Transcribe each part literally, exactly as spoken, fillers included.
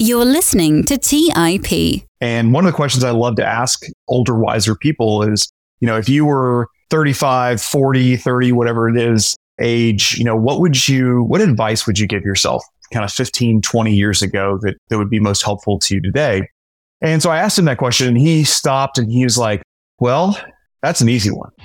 You're listening to T I P. And one of the questions I love to ask older, wiser people is, you know, if you were thirty-five, forty, thirty, whatever it is, age, you know, what would you, what advice would you give yourself kind of fifteen, twenty years ago that, that would be most helpful to you today? And so I asked him that question and he stopped and he was like, well, that's an easy one.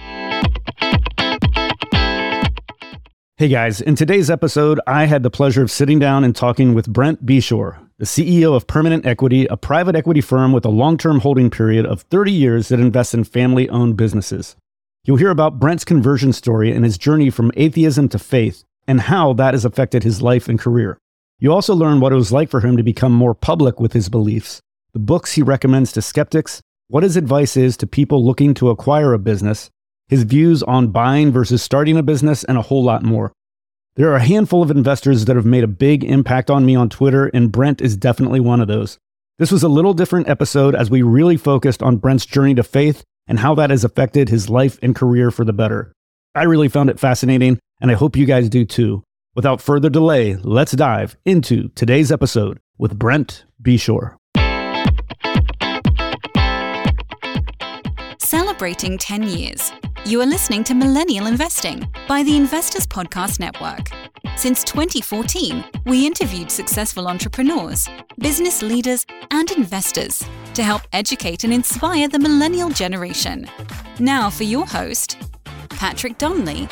Hey guys, in today's episode, I had the pleasure of sitting down and talking with Brent Beshore, the C E O of Permanent Equity, a private equity firm with a long-term holding period of thirty years that invests in family-owned businesses. You'll hear about Brent's conversion story and his journey from atheism to faith, and how that has affected his life and career. You also learn what it was like for him to become more public with his beliefs, the books he recommends to skeptics, what his advice is to people looking to acquire a business, his views on buying versus starting a business, and a whole lot more. There are a handful of investors that have made a big impact on me on Twitter, and Brent is definitely one of those. This was a little different episode as we really focused on Brent's journey to faith and how that has affected his life and career for the better. I really found it fascinating, and I hope you guys do too. Without further delay, let's dive into today's episode with Brent Beshore. Celebrating ten years. You are listening to Millennial Investing by the Investors Podcast Network. Since twenty fourteen, we interviewed successful entrepreneurs, business leaders, and investors to help educate and inspire the millennial generation. Now for your host, Patrick Donnelly.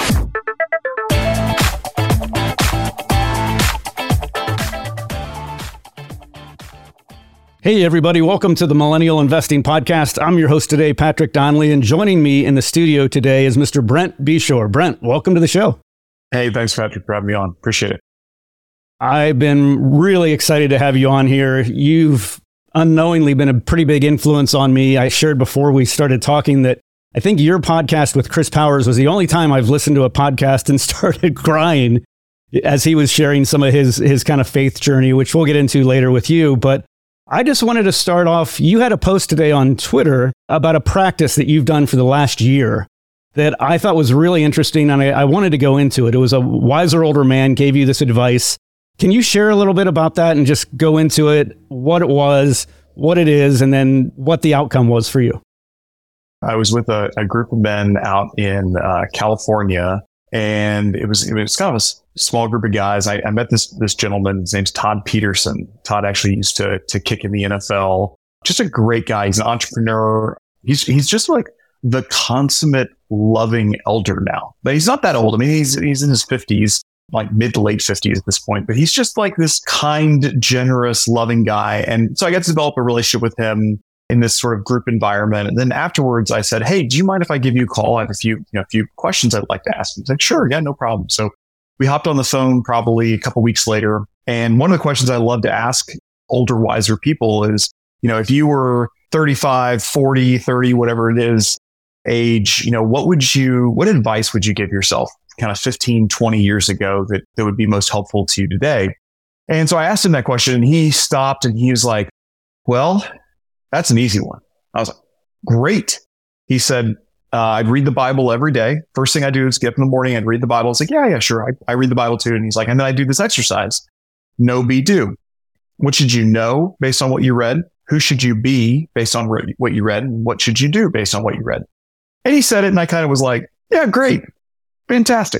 Hey everybody, welcome to the Millennial Investing Podcast. I'm your host today, Patrick Donnelly, and joining me in the studio today is Mister Brent Beshore. Brent, welcome to the show. Hey, thanks, Patrick, for having me on. Appreciate it. I've been really excited to have you on here. You've unknowingly been a pretty big influence on me. I shared before we started talking that I think your podcast with Chris Powers was the only time I've listened to a podcast and started crying as he was sharing some of his, his kind of faith journey, which we'll get into later with you. But I just wanted to start off, you had a post today on Twitter about a practice that you've done for the last year that I thought was really interesting, and I, I wanted to go into it. It was a wiser older man gave you this advice. Can you share a little bit about that and just go into it, what it was, what it is, and then what the outcome was for you? I was with a, a group of men out in uh, California, and it was it was kind of a s- small group of guys. I, I met this this gentleman. His name's Todd Peterson. Todd actually used to to kick in the N F L. Just a great guy. He's an entrepreneur. He's he's just like the consummate loving elder now. But he's not that old. I mean, he's he's in his fifties, like mid to late fifties at this point. But he's just like this kind, generous, loving guy. And so I got to develop a relationship with him in this sort of group environment. And then afterwards I said, hey, do you mind if I give you a call? I have a few, you know, a few questions I'd like to ask. He's like, sure. Yeah, no problem. So we hopped on the phone probably a couple weeks later. And one of the questions I love to ask older, wiser people is, you know, if you were thirty-five, forty, thirty, whatever it is, age, you know, what would you, what advice would you give yourself kind of fifteen, twenty years ago that, that would be most helpful to you today? And so I asked him that question and he stopped and he was like, well, that's an easy one. I was like, great. He said, uh, I'd read the Bible every day. First thing I do is get up in the morning and read the Bible. It's like, yeah, yeah, sure. I, I read the Bible too. And he's like, and then I do this exercise. Know, be, do. What should you know based on what you read? Who should you be based on re- what you read? And what should you do based on what you read? And he said it and I kind of was like, yeah, great. Fantastic.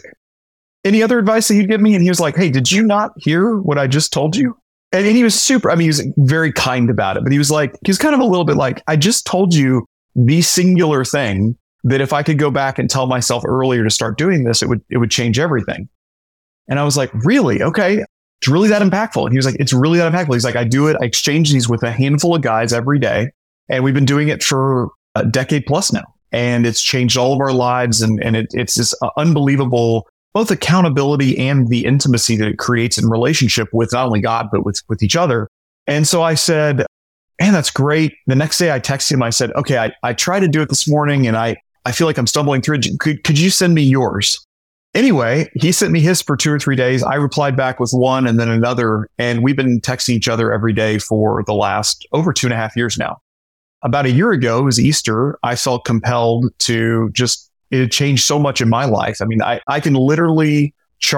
Any other advice that you'd give me? And he was like, hey, did you not hear what I just told you? And he was super, I mean, he was very kind about it, but he was like, he was kind of a little bit like, I just told you the singular thing that if I could go back and tell myself earlier to start doing this, it would, it would change everything. And I was like, really? Okay. It's really that impactful. And he was like, it's really that impactful. He's like, I do it. I exchange these with a handful of guys every day. And we've been doing it for a decade plus now. And it's changed all of our lives. And, and it, it's this unbelievable both accountability and the intimacy that it creates in relationship with not only God, but with, with each other. And so I said, man, that's great. The next day I texted him. I said, okay, I, I tried to do it this morning and I, I feel like I'm stumbling through it. Could, could you send me yours? Anyway, he sent me his for two or three days. I replied back with one and then another. And we've been texting each other every day for the last over two and a half years now. About a year ago, it was Easter. I felt compelled to just, it had changed so much in my life. I mean, I, I can literally chart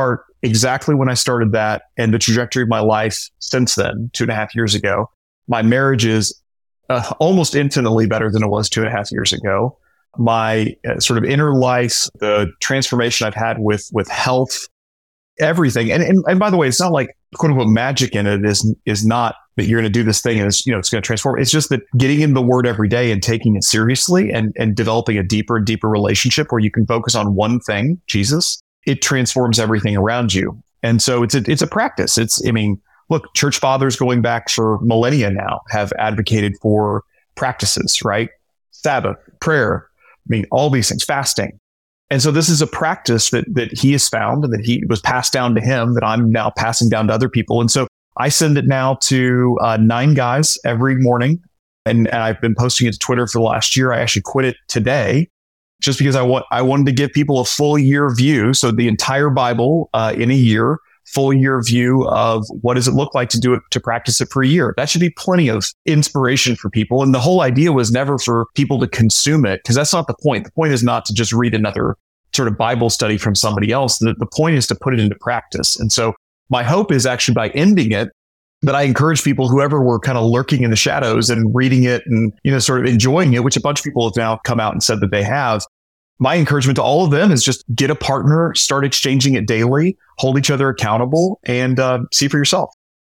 exactly when I started that and the trajectory of my life since then, two and a half years ago. My marriage is uh, almost infinitely better than it was two and a half years ago. My uh, sort of inner life, the transformation I've had with with health, everything. And, and and by the way, it's not like quote unquote magic in it is is not that you're going to do this thing and it's, you know, it's going to transform. It's just that getting in the word every day and taking it seriously and, and developing a deeper and deeper relationship where you can focus on one thing, Jesus, it transforms everything around you. And so it's a, it's a practice. It's, I mean, look, church fathers going back for millennia now have advocated for practices, right? Sabbath, prayer, I mean, all these things, fasting. And so this is a practice that that he has found and that he was passed down to him that I'm now passing down to other people. And so I send it now to uh, nine guys every morning. And, and I've been posting it to Twitter for the last year. I actually quit it today just because I want I wanted to give people a full year view. So the entire Bible uh, in a year, full year view of what does it look like to do it, to practice it for a year. That should be plenty of inspiration for people. And the whole idea was never for people to consume it, because that's not the point. The point is not to just read another sort of Bible study from somebody else. The, the point is to put it into practice. And so my hope is actually by ending it, that I encourage people, whoever were kind of lurking in the shadows and reading it and, you know, sort of enjoying it, which a bunch of people have now come out and said that they have. My encouragement to all of them is just get a partner, start exchanging it daily, hold each other accountable, and uh, see for yourself.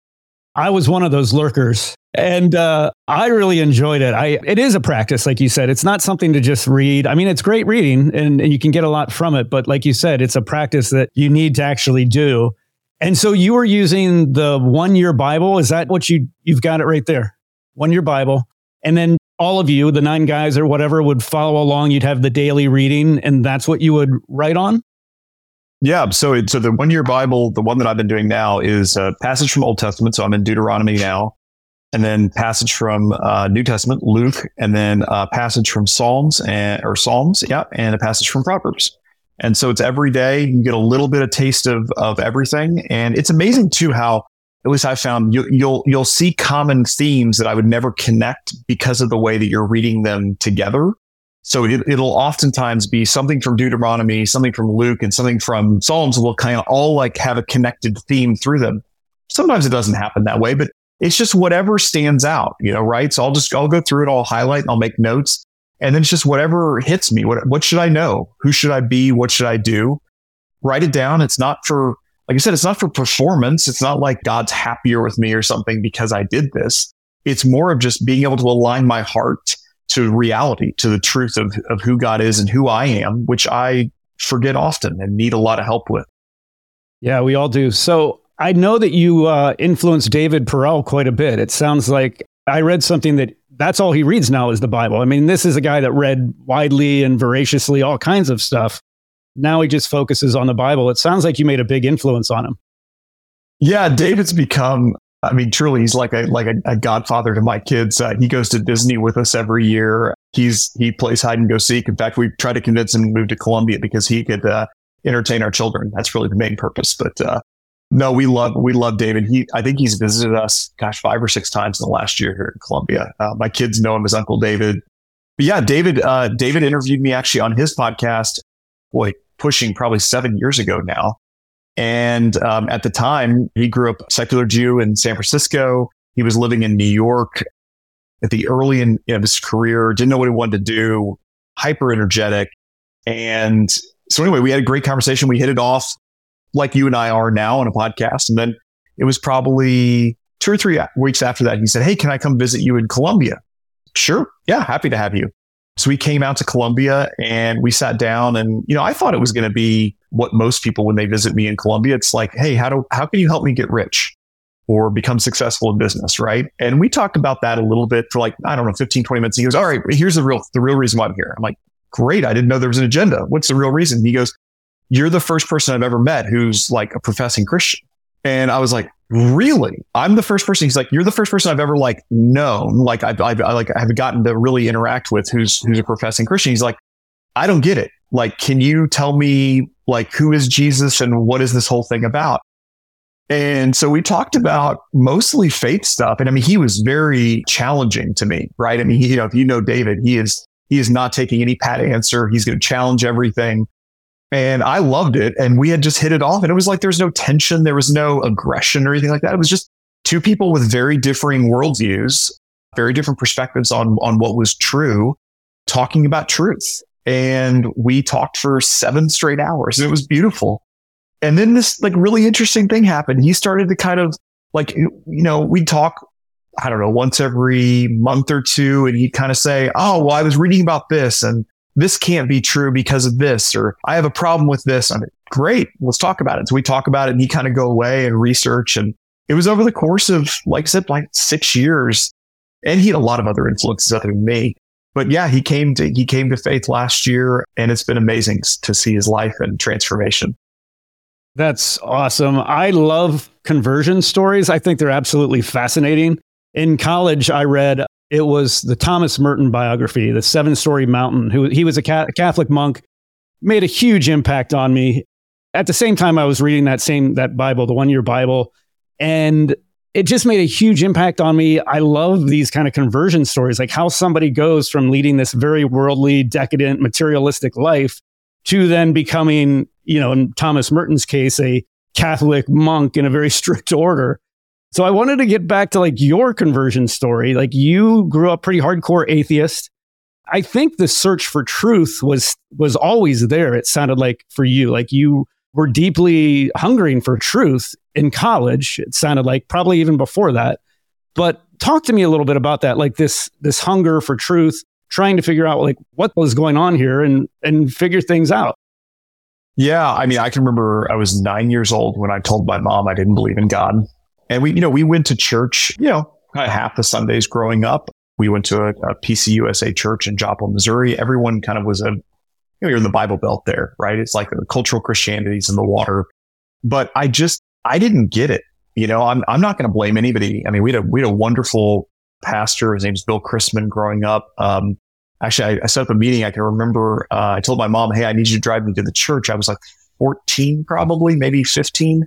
I was one of those lurkers, and uh, I really enjoyed it. I it is a practice, like you said. It's not something to just read. I mean, it's great reading, and, and you can get a lot from it. But like you said, it's a practice that you need to actually do. And so you were using the one-year Bible. Is that what you you've got it right there? One-year Bible, and then all of you, the nine guys or whatever, would follow along. You'd have the daily reading, and that's what you would write on? Yeah. So, it, so the one-year Bible, the one that I've been doing now is a passage from Old Testament. So I'm in Deuteronomy now, and then passage from uh, New Testament, Luke, and then a passage from Psalms and or Psalms, yeah, and a passage from Proverbs. And so it's every day. You get a little bit of taste of of everything, and it's amazing too how, at least I found, you, you'll you'll see common themes that I would never connect because of the way that you're reading them together. So it, it'll oftentimes be something from Deuteronomy, something from Luke, and something from Psalms will kind of all like have a connected theme through them. Sometimes it doesn't happen that way, but it's just whatever stands out, you know, right? So I'll just I'll go through it, I'll highlight, and I'll make notes, and then it's just whatever hits me. What what should I know? Who should I be? What should I do? Write it down. It's not for, like I said, it's not for performance. It's not like God's happier with me or something because I did this. It's more of just being able to align my heart to reality, to the truth of, of who God is and who I am, which I forget often and need a lot of help with. Yeah, we all do. So I know that you uh, influenced David Perell quite a bit. It sounds like I read something that that's all he reads now is the Bible. I mean, this is a guy that read widely and voraciously all kinds of stuff. Now he just focuses on the Bible. It sounds like you made a big influence on him. Yeah, David's become, I mean, truly, he's like a like a, a godfather to my kids. Uh, he goes to Disney with us every year. He's he plays hide and go seek. In fact, we tried to convince him to move to Columbia because he could uh, entertain our children. That's really the main purpose. But uh, no, we love we love David. He I think he's visited us, gosh, five or six times in the last year here in Columbia. Uh, my kids know him as Uncle David. But yeah, David uh, David interviewed me actually on his podcast. Boy, pushing probably seven years ago now. And um, at the time, he grew up secular Jew in San Francisco. He was living in New York at the early in you know, his career, didn't know what he wanted to do, hyper energetic. And so anyway, we had a great conversation. We hit it off like you and I are now on a podcast. And then it was probably two or three weeks after that, he said, "Hey, can I come visit you in Columbia?" Sure. Yeah, happy to have you. So we came out to Columbia and we sat down, and, you know, I thought it was going to be what most people, when they visit me in Columbia, it's like, "Hey, how do, how can you help me get rich or become successful in business?" Right. And we talked about that a little bit for like, I don't know, fifteen, twenty minutes. He goes, "All right, here's the real, the real reason why I'm here." I'm like, "Great. I didn't know there was an agenda. What's the real reason?" He goes, "You're the first person I've ever met who's like a professing Christian." And I was like, "Really? I'm the first person?" He's like, "You're the first person I've ever like known, like I've, I've I like I've gotten to really interact with who's who's a professing Christian." He's like, "I don't get it. Like, can you tell me like who is Jesus and what is this whole thing about?" And so we talked about mostly faith stuff. And I mean, he was very challenging to me, right? I mean, he, you know, if you know David, he is he is not taking any pat answer. He's going to challenge everything. And I loved it. And we had just hit it off. And it was like there was no tension. There was no aggression or anything like that. It was just two people with very differing worldviews, very different perspectives on, on what was true, talking about truth. And we talked for seven straight hours. And it was beautiful. And then this like really interesting thing happened. He started to kind of like, you know, we'd talk, I don't know, once every month or two. And he'd kind of say, oh, well, I was reading about this and this can't be true because of this, or I have a problem with this. I'm like, great, let's talk about it. So we talk about it and he kind of go away and research. And it was over the course of, like I said, like six years. And he had a lot of other influences other than me. But yeah, he came to, he came to faith last year and it's been amazing to see his life and transformation. That's awesome. I love conversion stories. I think they're absolutely fascinating. In college, I read, it was the Thomas Merton biography, The Seven Storey Mountain. Who he was a Catholic monk, made a huge impact on me. At the same time, I was reading that same, that Bible, the One Year Bible, and it just made a huge impact on me. I love these kind of conversion stories, like how somebody goes from leading this very worldly, decadent, materialistic life to then becoming, you know, in Thomas Merton's case, a Catholic monk in a very strict order. So I wanted to get back to like your conversion story. Like you grew up pretty hardcore atheist. I think the search for truth was was always there. It sounded like for you, like you were deeply hungering for truth in college. It sounded like probably even before that. But talk to me a little bit about that, like this this hunger for truth, trying to figure out like what was going on here and and figure things out. Yeah, I mean, I can remember I was nine years old when I told my mom I didn't believe in God. And we, you know, we went to church, you know, kind of half the Sundays growing up. We went to a, a P C U S A church in Joplin, Missouri. Everyone kind of was a, you know, you're in the Bible Belt there, right? It's like the cultural Christianity's in the water. But I just, I didn't get it. You know, I'm, I'm not going to blame anybody. I mean, we had a, we had a wonderful pastor. His name's Bill Chrisman growing up. Um, actually, I, I set up a meeting. I can remember, uh, I told my mom, hey, I need you to drive me to the church. I was like fourteen, probably, maybe fifteen.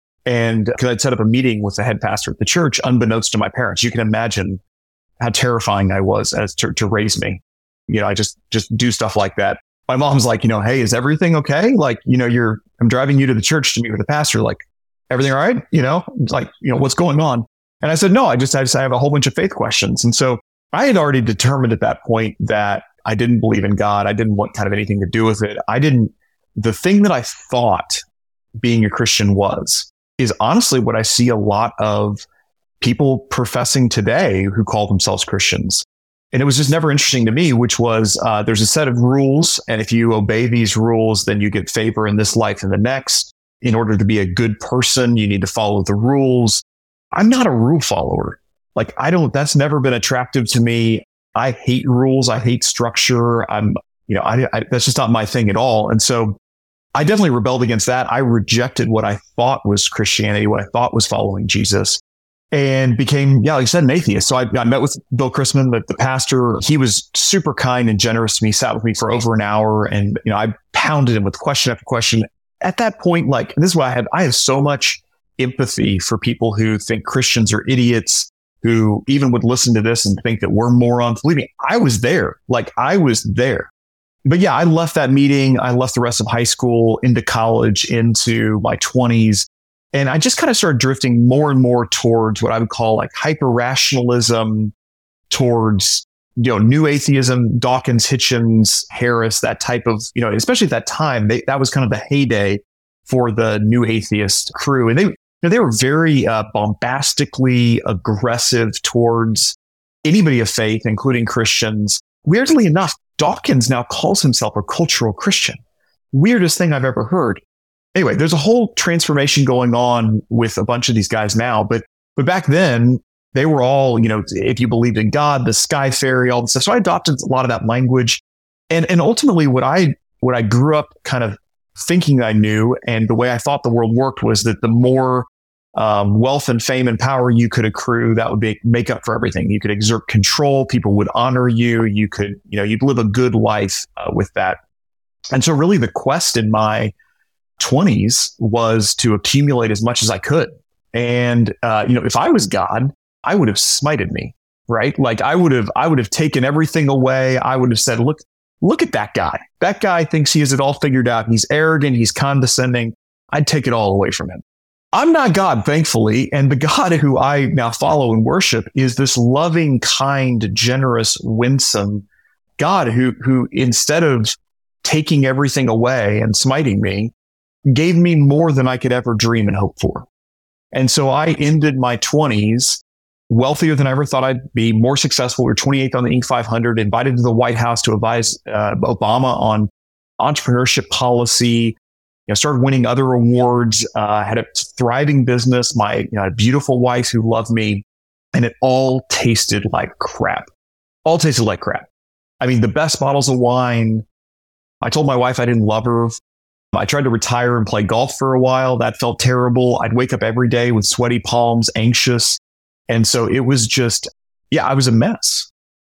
And because I'd set up a meeting with the head pastor at the church, unbeknownst to my parents. You can imagine how terrifying I was as to, to raise me. You know, I just, just do stuff like that. My mom's like, you know, hey, is everything okay? Like, you know, you're, I'm driving you to the church to meet with the pastor. Like, everything all right? You know, it's like, you know, what's going on? And I said, no, I just, I just, I have a whole bunch of faith questions. And so I had already determined at that point that I didn't believe in God. I didn't want kind of anything to do with it. I didn't, the thing that I thought being a Christian was, is honestly what I see a lot of people professing today who call themselves Christians. And it was just never interesting to me, which was uh, there's a set of rules. And if you obey these rules, then you get favor in this life and the next. In order to be a good person, you need to follow the rules. I'm not a rule follower. Like, I don't, that's never been attractive to me. I hate rules. I hate structure. I'm, you know, I, I that's just not my thing at all. And so I definitely rebelled against that. I rejected what I thought was Christianity, what I thought was following Jesus, and became, yeah, like I said, an atheist. So I, I met with Bill Chrisman, the, the pastor. He was super kind and generous to me, sat with me for over an hour. And, you know, I pounded him with question after question. At that point, like, this is what I have, I have so much empathy for people who think Christians are idiots, who even would listen to this and think that we're morons. Believe me, I was there. Like, I was there. But yeah, I left that meeting. I left the rest of high school, into college, into my twenties. And I just kind of started drifting more and more towards what I would call like hyper rationalism, towards, you know, new atheism, Dawkins, Hitchens, Harris, that type of, you know, especially at that time, they, that was kind of the heyday for the new atheist crew. And they, you know, they were very uh, bombastically aggressive towards anybody of faith, including Christians. Weirdly enough, Dawkins now calls himself a cultural Christian. Weirdest thing I've ever heard. Anyway, there's a whole transformation going on with a bunch of these guys now. But but back then, they were all, you know, if you believed in God, the sky fairy, all this stuff. So I adopted a lot of that language. And and ultimately, what I what I grew up kind of thinking I knew, and the way I thought the world worked, was that the more um, wealth and fame and power you could accrue, that would be, make up for everything. You could exert control. People would honor you. You could, you know, you'd live a good life uh, with that. And so really the quest in my twenties was to accumulate as much as I could. And, uh, you know, if I was God, I would have smited me, right? Like I would have, I would have taken everything away. I would have said, look, look at that guy. That guy thinks he has it all figured out. He's arrogant. He's condescending. I'd take it all away from him. I'm not God, thankfully. And the God who I now follow and worship is this loving, kind, generous, winsome God who, who instead of taking everything away and smiting me, gave me more than I could ever dream and hope for. And so I ended my twenties wealthier than I ever thought I'd be, more successful. We were twenty-eighth on the Inc five hundred, invited to the White House to advise uh, Obama on entrepreneurship policy. You know, started winning other awards, uh, had a thriving business, my you know, beautiful wife who loved me, and it all tasted like crap. All tasted like crap. I mean, the best bottles of wine. I told my wife I didn't love her. I tried to retire and play golf for a while. That felt terrible. I'd wake up every day with sweaty palms, anxious. And so it was just, yeah, I was a mess.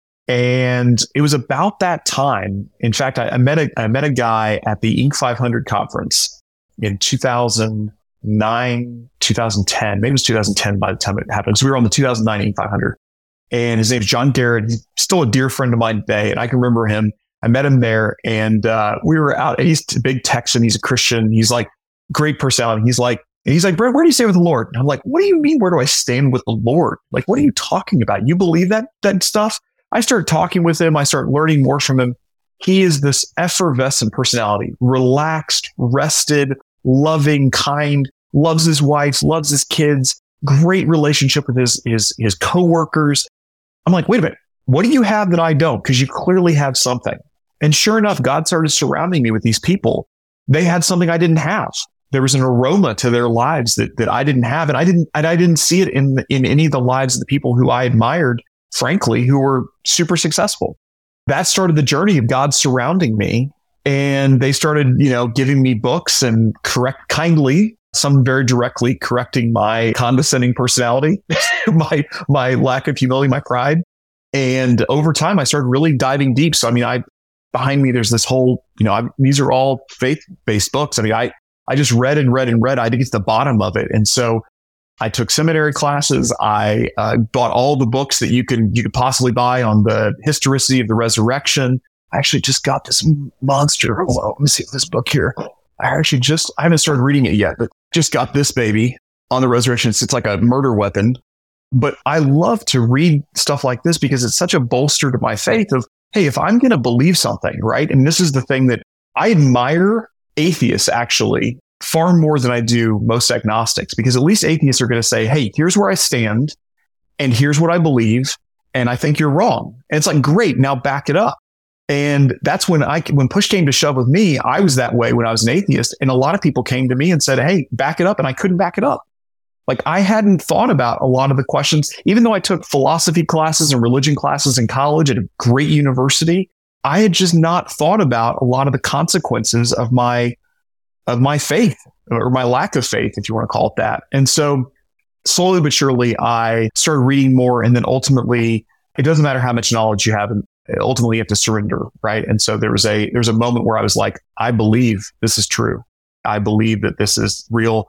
And it was about that time. In fact, I, I met a I met a guy at the Inc five hundred conference in two thousand nine, two thousand ten. Maybe it was two thousand ten by the time it happened. So we were on the two thousand nine Inc five hundred. And his name's John Garrett. He's still a dear friend of mine today. And I can remember him. I met him there and uh, we were out. He's a big Texan. He's a Christian. He's like great personality. He's like, and he's like, Brent, where do you stay with the Lord? And I'm like, what do you mean? Where do I stand with the Lord? Like, what are you talking about? You believe that, that stuff? I started talking with him. I started learning more from him. He is this effervescent personality, relaxed, rested, loving, kind, loves his wife, loves his kids, great relationship with his, his, his coworkers. I'm like, wait a minute. What do you have that I don't? Because you clearly have something. And sure enough, God started surrounding me with these people. They had something I didn't have. There was an aroma to their lives that, that I didn't have. And I didn't, and I didn't see it in, in any of the lives of the people who I admired, frankly, who were super successful. That started the journey of God surrounding me. And they started, you know, giving me books and correct kindly, some very directly correcting my condescending personality, my, my lack of humility, my pride. And over time, I started really diving deep. So, I mean, I, behind me, there's this whole, you know, I, these are all faith-based books. I mean, I, I just read and read and read. I had to get to the bottom of it. And so I took seminary classes. I uh, bought all the books that you can, you could possibly buy on the historicity of the resurrection. I actually just got this monster. Hold on, let me see this book here. I actually just, I haven't started reading it yet, but just got this baby on the resurrection. It's, it's like a murder weapon. But I love to read stuff like this because it's such a bolster to my faith of, hey, if I'm going to believe something, right? And this is the thing that I admire atheists actually far more than I do most agnostics, because at least atheists are going to say, hey, here's where I stand and here's what I believe. And I think you're wrong. And it's like, great, now back it up. And that's when I, when push came to shove with me, I was that way when I was an atheist. And a lot of people came to me and said, hey, back it up. And I couldn't back it up. Like I hadn't thought about a lot of the questions, even though I took philosophy classes and religion classes in college at a great university, I had just not thought about a lot of the consequences of my, of my faith or my lack of faith, if you want to call it that. And so slowly but surely, I started reading more. And then ultimately, it doesn't matter how much knowledge you have, ultimately you have to surrender, right? And so there was a, there was a moment where I was like, I believe this is true. I believe that this is real.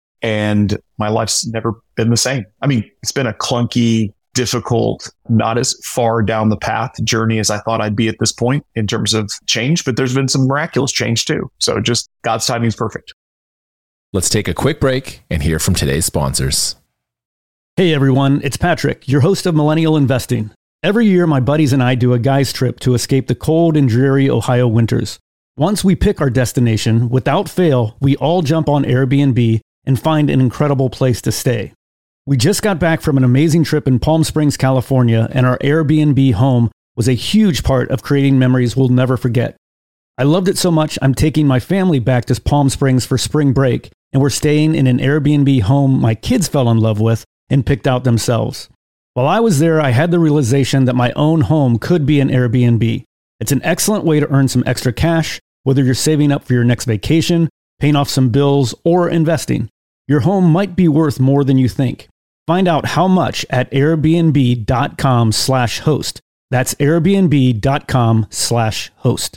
And my life's never been the same. I mean, it's been a clunky, difficult, not as far down the path journey as I thought I'd be at this point in terms of change, but there's been some miraculous change too. So just God's timing is perfect. Let's take a quick break and hear from today's sponsors. Hey everyone, it's Patrick, your host of Millennial Investing. Every year, my buddies and I do a guy's trip to escape the cold and dreary Ohio winters. Once we pick our destination, without fail, we all jump on Airbnb and find an incredible place to stay. We just got back from an amazing trip in Palm Springs, California, and our Airbnb home was a huge part of creating memories we'll never forget. I loved it so much, I'm taking my family back to Palm Springs for spring break, and we're staying in an Airbnb home my kids fell in love with and picked out themselves. While I was there, I had the realization that my own home could be an Airbnb. It's an excellent way to earn some extra cash, whether you're saving up for your next vacation, paying off some bills, or investing. Your home might be worth more than you think. Find out how much at airbnb.com slash host. That's airbnb.com slash host.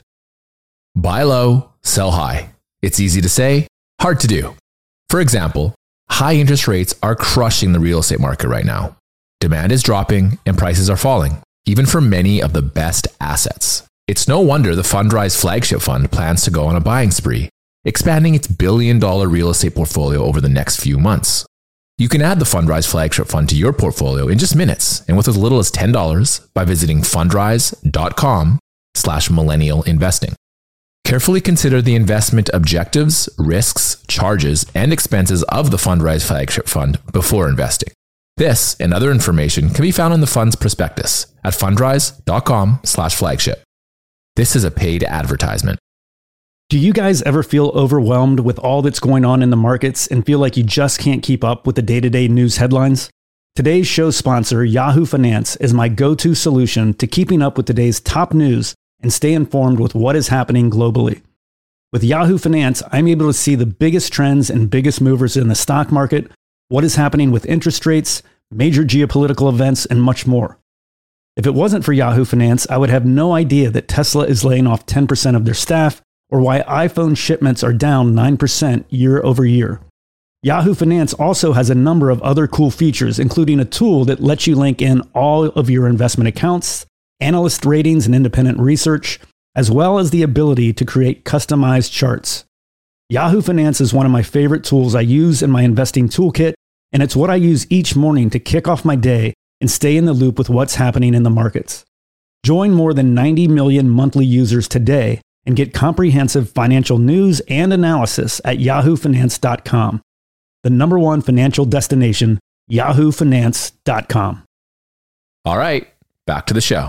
Buy low, sell high. It's easy to say, hard to do. For example, high interest rates are crushing the real estate market right now. Demand is dropping and prices are falling, even for many of the best assets. It's no wonder the Fundrise flagship fund plans to go on a buying spree, expanding its billion dollar real estate portfolio over the next few months. You can add the Fundrise flagship fund to your portfolio in just minutes and with as little as ten dollars by visiting fundrise.com slash millennial investing. Carefully consider the investment objectives, risks, charges, and expenses of the Fundrise flagship fund before investing. This and other information can be found in the fund's prospectus at fundrise.com slash flagship. This is a paid advertisement. Do you guys ever feel overwhelmed with all that's going on in the markets and feel like you just can't keep up with the day-to-day news headlines? Today's show sponsor, Yahoo Finance, is my go-to solution to keeping up with today's top news and stay informed with what is happening globally. With Yahoo Finance, I'm able to see the biggest trends and biggest movers in the stock market, what is happening with interest rates, major geopolitical events, and much more. If it wasn't for Yahoo Finance, I would have no idea that Tesla is laying off ten percent of their staff, or why iPhone shipments are down nine percent year over year. Yahoo Finance also has a number of other cool features, including a tool that lets you link in all of your investment accounts, analyst ratings and independent research, as well as the ability to create customized charts. Yahoo Finance is one of my favorite tools I use in my investing toolkit, and it's what I use each morning to kick off my day and stay in the loop with what's happening in the markets. Join more than ninety million monthly users today and get comprehensive financial news and analysis at yahoo finance dot com. The number one financial destination, yahoo finance dot com. All right, back to the show.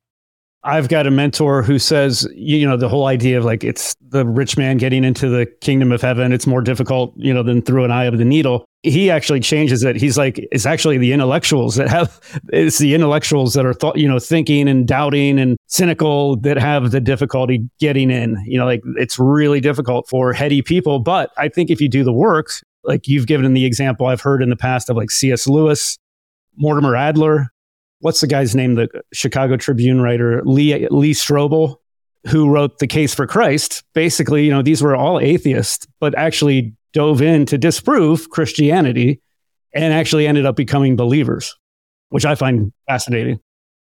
I've got a mentor who says, you know, the whole idea of like, it's the rich man getting into the kingdom of heaven. It's more difficult, you know, than through an eye of the needle. He actually changes it. He's like, it's actually the intellectuals that have, it's the intellectuals that are, th- you know, thinking and doubting and cynical that have the difficulty getting in. You know, like it's really difficult for heady people. But I think if you do the work, like you've given the example I've heard in the past of like C S Lewis, Mortimer Adler, what's the guy's name? The Chicago Tribune writer, Lee, Lee Strobel, who wrote The Case for Christ. Basically, you know, these were all atheists, but actually dove in to disprove Christianity and actually ended up becoming believers, which I find fascinating.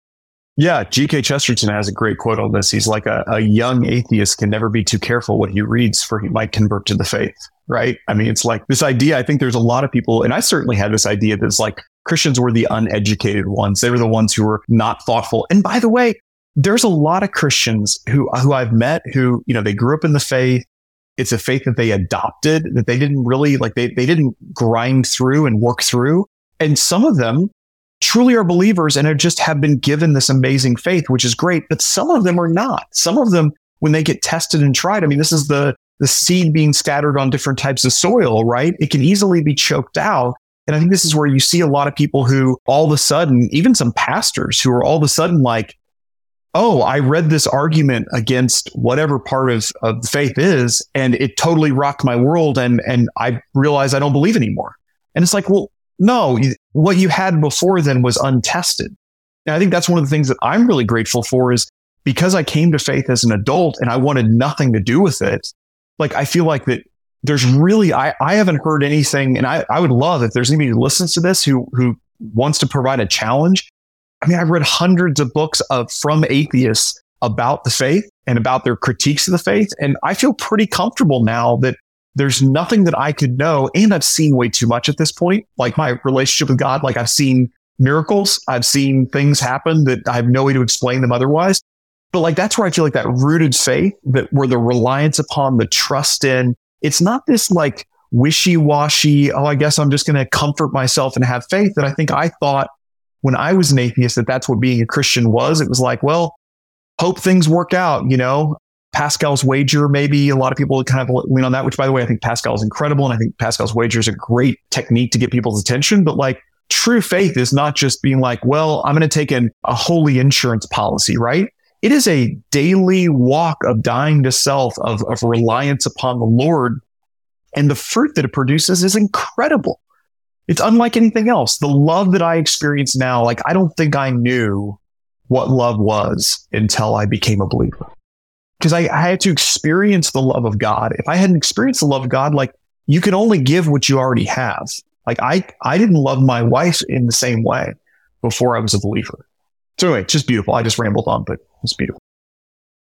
Yeah, G K Chesterton has a great quote on this. He's like, a, a young atheist can never be too careful what he reads, for he might convert to the faith, right? I mean, it's like this idea, I think there's a lot of people, and I certainly had this idea that it's like Christians were the uneducated ones. They were the ones who were not thoughtful. And by the way, there's a lot of Christians who, who I've met who, you know, they grew up in the faith. It's a faith that they adopted, that they didn't really, like, they, they didn't grind through and work through. And some of them truly are believers and are just have been given this amazing faith, which is great. But some of them are not. Some of them, when they get tested and tried, I mean, this is the, the seed being scattered on different types of soil, right? It can easily be choked out. And I think this is where you see a lot of people who all of a sudden, even some pastors who are all of a sudden like, oh, I read this argument against whatever part of, of the faith is, and it totally rocked my world. And, and I realized I don't believe anymore. And it's like, well, no, what you had before then was untested. And I think that's one of the things that I'm really grateful for is because I came to faith as an adult and I wanted nothing to do with it. Like, I feel like that there's really, I, I haven't heard anything. And I, I would love if there's anybody who listens to this who, who wants to provide a challenge. I mean, I've read hundreds of books of from atheists about the faith and about their critiques of the faith. And I feel pretty comfortable now that there's nothing that I could know. And I've seen way too much at this point. Like my relationship with God, like I've seen miracles. I've seen things happen that I have no way to explain them otherwise. But like, that's where I feel like that rooted faith, that where the reliance upon, the trust in, it's not this like wishy-washy, oh, I guess I'm just going to comfort myself and have faith, that I think I thought when I was an atheist that that's what being a Christian was. It was like, well, hope things work out, you know, Pascal's wager, maybe a lot of people would kind of lean on that, which by the way, I think Pascal is incredible. And I think Pascal's wager is a great technique to get people's attention. But like true faith is not just being like, well, I'm going to take an, a holy insurance policy, right? It is a daily walk of dying to self, of, of reliance upon the Lord. And the fruit that it produces is incredible. It's unlike anything else. The love that I experience now, like, I don't think I knew what love was until I became a believer. Because I, I had to experience the love of God. If I hadn't experienced the love of God, like, you can only give what you already have. Like, I, I didn't love my wife in the same way before I was a believer. So anyway, just beautiful. I just rambled on, but it's beautiful.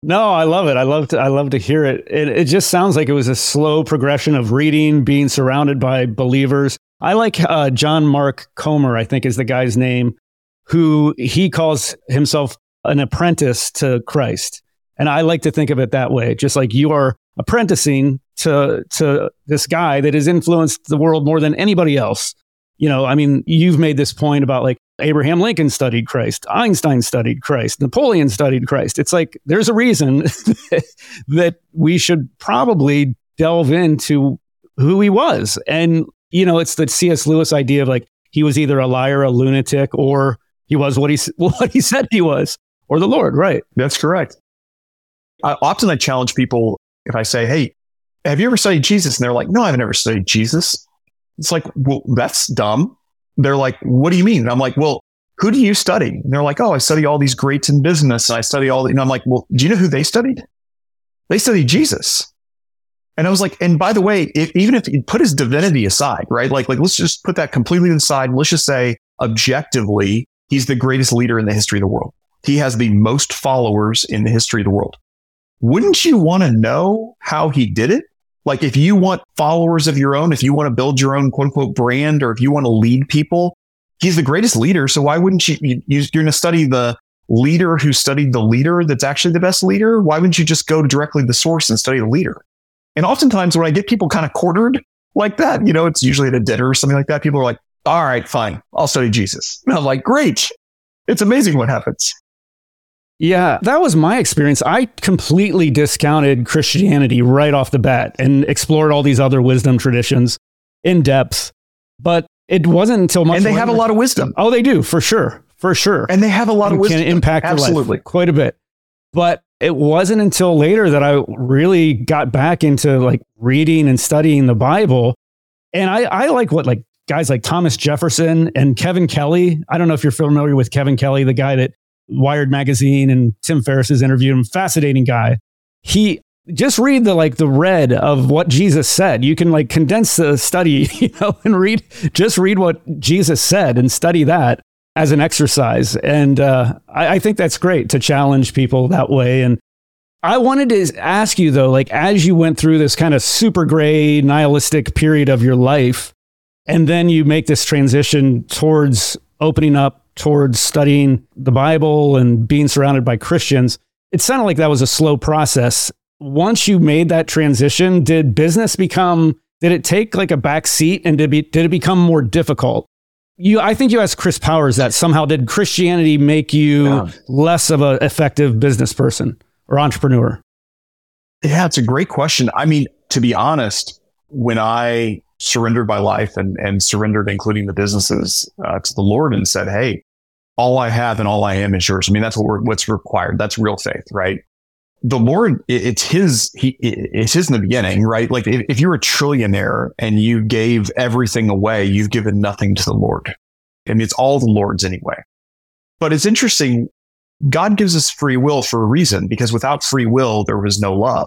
No, I love it. I love to, I love to hear it. it. It just sounds like it was a slow progression of reading, being surrounded by believers. I like uh, John Mark Comer, I think is the guy's name, who he calls himself an apprentice to Christ. And I like to think of it that way, just like you are apprenticing to to this guy that has influenced the world more than anybody else. You know, I mean, you've made this point about like Abraham Lincoln studied Christ, Einstein studied Christ, Napoleon studied Christ. It's like there's a reason that we should probably delve into who he was. And, you know, it's the C S Lewis idea of like he was either a liar, a lunatic, or he was what he what he said he was, or the Lord, right? That's correct. I, often I challenge people if I say, hey, have you ever studied Jesus? And they're like, no, I've never studied Jesus. It's like, well, that's dumb. They're like, what do you mean? And I'm like, well, who do you study? And they're like, oh, I study all these greats in business. And I study all the, and I'm like, well, do you know who they studied? They studied Jesus. And I was like, and by the way, if, even if you put his divinity aside, right? Like, like, let's just put that completely aside. And let's just say objectively, he's the greatest leader in the history of the world. He has the most followers in the history of the world. Wouldn't you want to know how he did it? Like if you want followers of your own, if you want to build your own quote unquote brand, or if you want to lead people, he's the greatest leader. So why wouldn't you, you you're going to study the leader who studied the leader that's actually the best leader? Why wouldn't you just go directly to the source and study the leader? And oftentimes when I get people kind of quartered like that, you know, it's usually at a dinner or something like that. People are like, all right, fine, I'll study Jesus. And I'm like, great. It's amazing what happens. Yeah, that was my experience. I completely discounted Christianity right off the bat and explored all these other wisdom traditions in depth. But it wasn't until much And they later. have a lot of wisdom. Oh, they do, for sure. For sure. And they have a lot of wisdom. Can impact your Absolutely. life quite a bit. But it wasn't until later that I really got back into like reading and studying the Bible. And I, I like what like guys like Thomas Jefferson and Kevin Kelly. I don't know if you're familiar with Kevin Kelly, the guy that Wired magazine and Tim Ferriss has interviewed him. Fascinating guy. He just read the like the read of what Jesus said. You can like condense the study, you know, and read just read what Jesus said and study that as an exercise. And uh, I, I think that's great to challenge people that way. And I wanted to ask you though, like as you went through this kind of super gray nihilistic period of your life, and then you make this transition towards opening up towards studying the Bible and being surrounded by Christians, it sounded like that was a slow process. Once you made that transition, did business become, did it take like a back seat and did, be, did it become more difficult? You, I think you asked Chris Powers that somehow, did Christianity make you yeah. less of an effective business person or entrepreneur? Yeah, it's a great question. I mean, to be honest, when I surrendered my life and, and surrendered, including the businesses, uh, to the Lord and said, hey, all I have and all I am is yours. I mean, that's what we're, what's required. That's real faith, right? The Lord, it, it's his, he, it, it's his in the beginning, right? Like if, if you're a trillionaire and you gave everything away, you've given nothing to the Lord. I mean, it's all the Lord's anyway. But it's interesting. God gives us free will for a reason, because without free will, there was no love.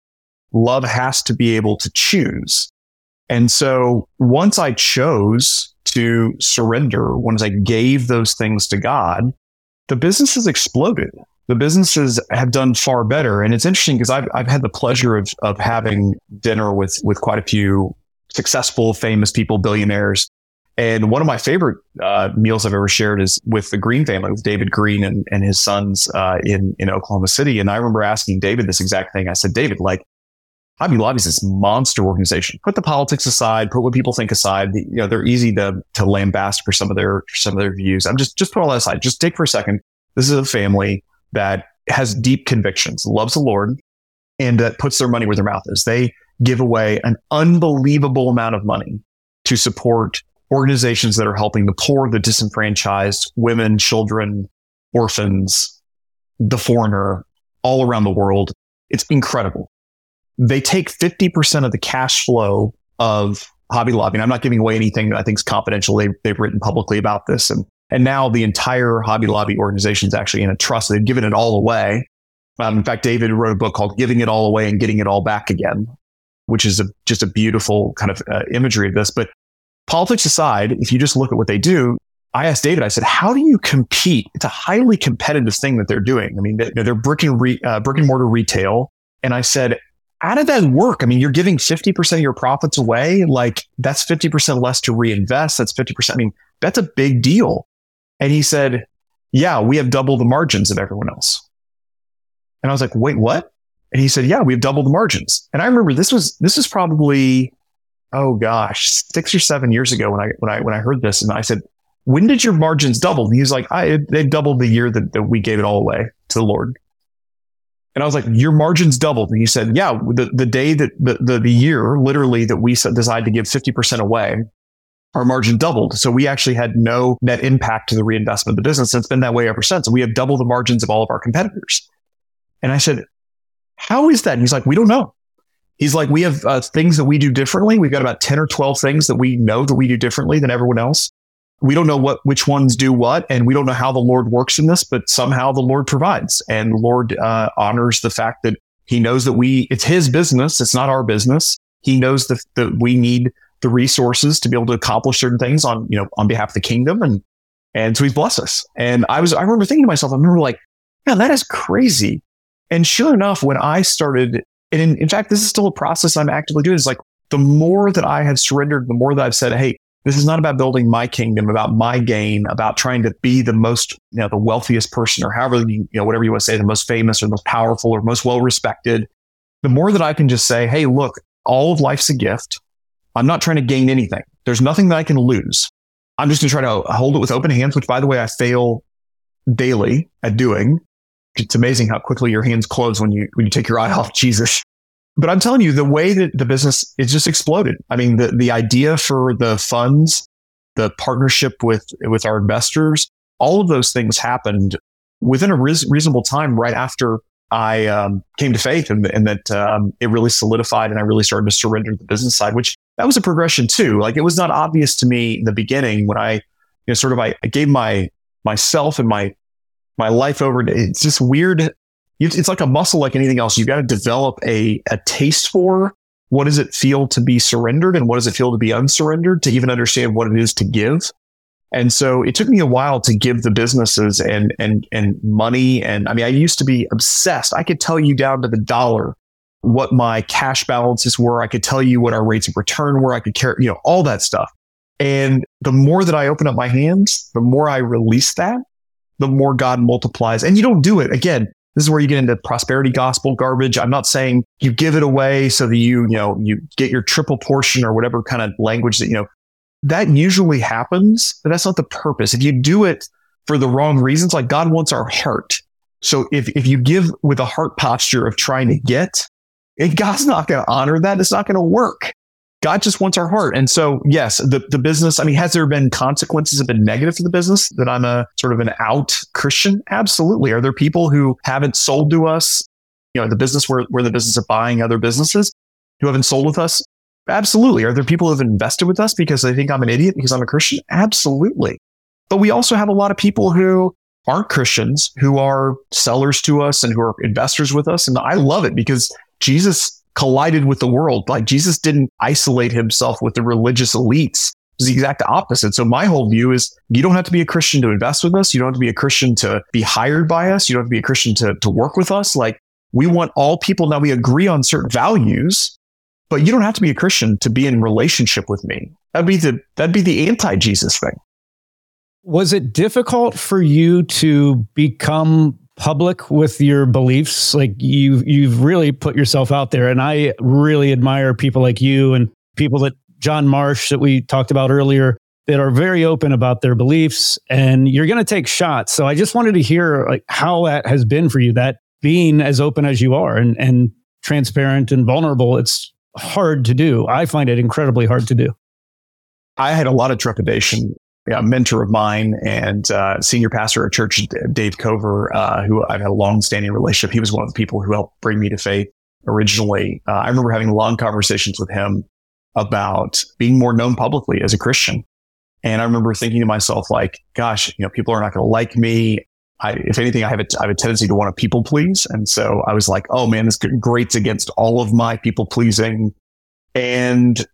Love has to be able to choose. And so once I chose to surrender, once I gave those things to God, the businesses exploded. The businesses have done far better. And it's interesting because I've, I've had the pleasure of, of having dinner with, with quite a few successful, famous people, billionaires. And one of my favorite uh, meals I've ever shared is with the Green family, with David Green and, and his sons uh, in, in Oklahoma City. And I remember asking David this exact thing. I said, David, like, Hobby Lobby is this monster organization. Put the politics aside, put what people think aside. You know, they're easy to to lambast for some of their for some of their views. I'm just just put all that aside. Just take for a second. This is a family that has deep convictions, loves the Lord, and that puts their money where their mouth is. They give away an unbelievable amount of money to support organizations that are helping the poor, the disenfranchised, women, children, orphans, the foreigner, all around the world. It's incredible. They take fifty percent of the cash flow of Hobby Lobby. And I'm not giving away anything that I think is confidential. They've, they've written publicly about this. And, and now the entire Hobby Lobby organization is actually in a trust. They've given it all away. Um, in fact, David wrote a book called Giving It All Away and Getting It All Back Again, which is a, just a beautiful kind of uh, imagery of this. But politics aside, if you just look at what they do, I asked David, I said, how do you compete? It's a highly competitive thing that they're doing. I mean, they're, they're brick and, re, uh, brick and mortar retail. And I said, how did that work? I mean, you're giving fifty percent of your profits away. Like that's fifty percent less to reinvest. That's fifty percent. I mean, that's a big deal. And he said, yeah, we have double the margins of everyone else. And I was like, wait, what? And he said, yeah, we have double the margins. And I remember this was, this is probably, oh gosh, six or seven years ago when I, when I, when I heard this. And I said, when did your margins double? And he was like, I, they doubled the year that, that we gave it all away to the Lord. And I was like, your margins doubled. And he said, yeah, the, the day that the, the, the year literally that we decided to give fifty percent away, our margin doubled. So we actually had no net impact to the reinvestment of the business. And it's been that way ever since. And we have double the margins of all of our competitors. And I said, how is that? And he's like, we don't know. He's like, we have uh, things that we do differently. We've got about ten or twelve things that we know that we do differently than everyone else. We don't know what which ones do what, and we don't know how the Lord works in this, but somehow the Lord provides. And the Lord uh, honors the fact that he knows that we, it's his business. It's not our business. He knows that, that we need the resources to be able to accomplish certain things on, you know, on behalf of the kingdom. And, and so he's blessed us. And I was, I remember thinking to myself, I remember like, man, that is crazy. And sure enough, when I started, and in, in fact, this is still a process I'm actively doing. It's like the more that I have surrendered, the more that I've said, hey, this is not about building my kingdom, about my gain, about trying to be the most, you know, the wealthiest person or however, you, you know, whatever you want to say, the most famous or the most powerful or most well-respected. The more that I can just say, hey, look, all of life's a gift. I'm not trying to gain anything. There's nothing that I can lose. I'm just going to try to hold it with open hands, which by the way, I fail daily at doing. It's amazing how quickly your hands close when you, when you take your eye off Jesus. But I'm telling you, the way that the business is just exploded. I mean, the, the idea for the funds, the partnership with, with our investors, all of those things happened within a res- reasonable time right after I um, came to faith, and, and that um, it really solidified and I really started to surrender the business side, which that was a progression too. Like it was not obvious to me in the beginning when I, you know, sort of, I, I gave my, myself and my, my life over to, it's just weird. It's like a muscle, like anything else. You've got to develop a, a taste for what does it feel to be surrendered and what does it feel to be unsurrendered to even understand what it is to give. And so it took me a while to give the businesses and, and, and money. And I mean, I used to be obsessed. I could tell you down to the dollar what my cash balances were. I could tell you what our rates of return were. I could care, you know, all that stuff. And the more that I open up my hands, the more I release that, the more God multiplies. And you don't do it again. This is where you get into prosperity gospel garbage. I'm not saying you give it away so that you, you know, you get your triple portion or whatever kind of language that, you know, that usually happens, but that's not the purpose. If you do it for the wrong reasons, like God wants our heart. So if, if you give with a heart posture of trying to get, it, God's not going to honor that. It's not going to work. God just wants our heart. And so, yes, the, the business, I mean, has there been consequences have been negative for the business that I'm a sort of an out Christian? Absolutely. Are there people who haven't sold to us, you know, the business, we're, we're in the business of buying other businesses who haven't sold with us? Absolutely. Are there people who have invested with us because they think I'm an idiot because I'm a Christian? Absolutely. But we also have a lot of people who aren't Christians, who are sellers to us and who are investors with us. And I love it because Jesus collided with the world. Like Jesus didn't isolate himself with the religious elites. It's the exact opposite. So my whole view is you don't have to be a Christian to invest with us. You don't have to be a Christian to be hired by us. You don't have to be a Christian to, to work with us. Like we want all people. Now we agree on certain values, but you don't have to be a Christian to be in relationship with me. That'd be the, that'd be the anti-Jesus thing. Was it difficult for you to become public with your beliefs? Like you, you've really put yourself out there. And I really admire people like you and people that John Marsh that we talked about earlier that are very open about their beliefs, and you're going to take shots. So I just wanted to hear like how that has been for you, that being as open as you are and, and transparent and vulnerable. It's hard to do. I find it incredibly hard to do. I had a lot of trepidation. A mentor of mine and uh, senior pastor at church, Dave Cover, uh, who I've had a long-standing relationship. He was one of the people who helped bring me to faith originally. Uh, I remember having long conversations with him about being more known publicly as a Christian. And I remember thinking to myself, like, gosh, you know, people are not going to like me. I, if anything, I have, a, I have a tendency to want to people please. And so I was like, oh man, this grates against all of my people pleasing. And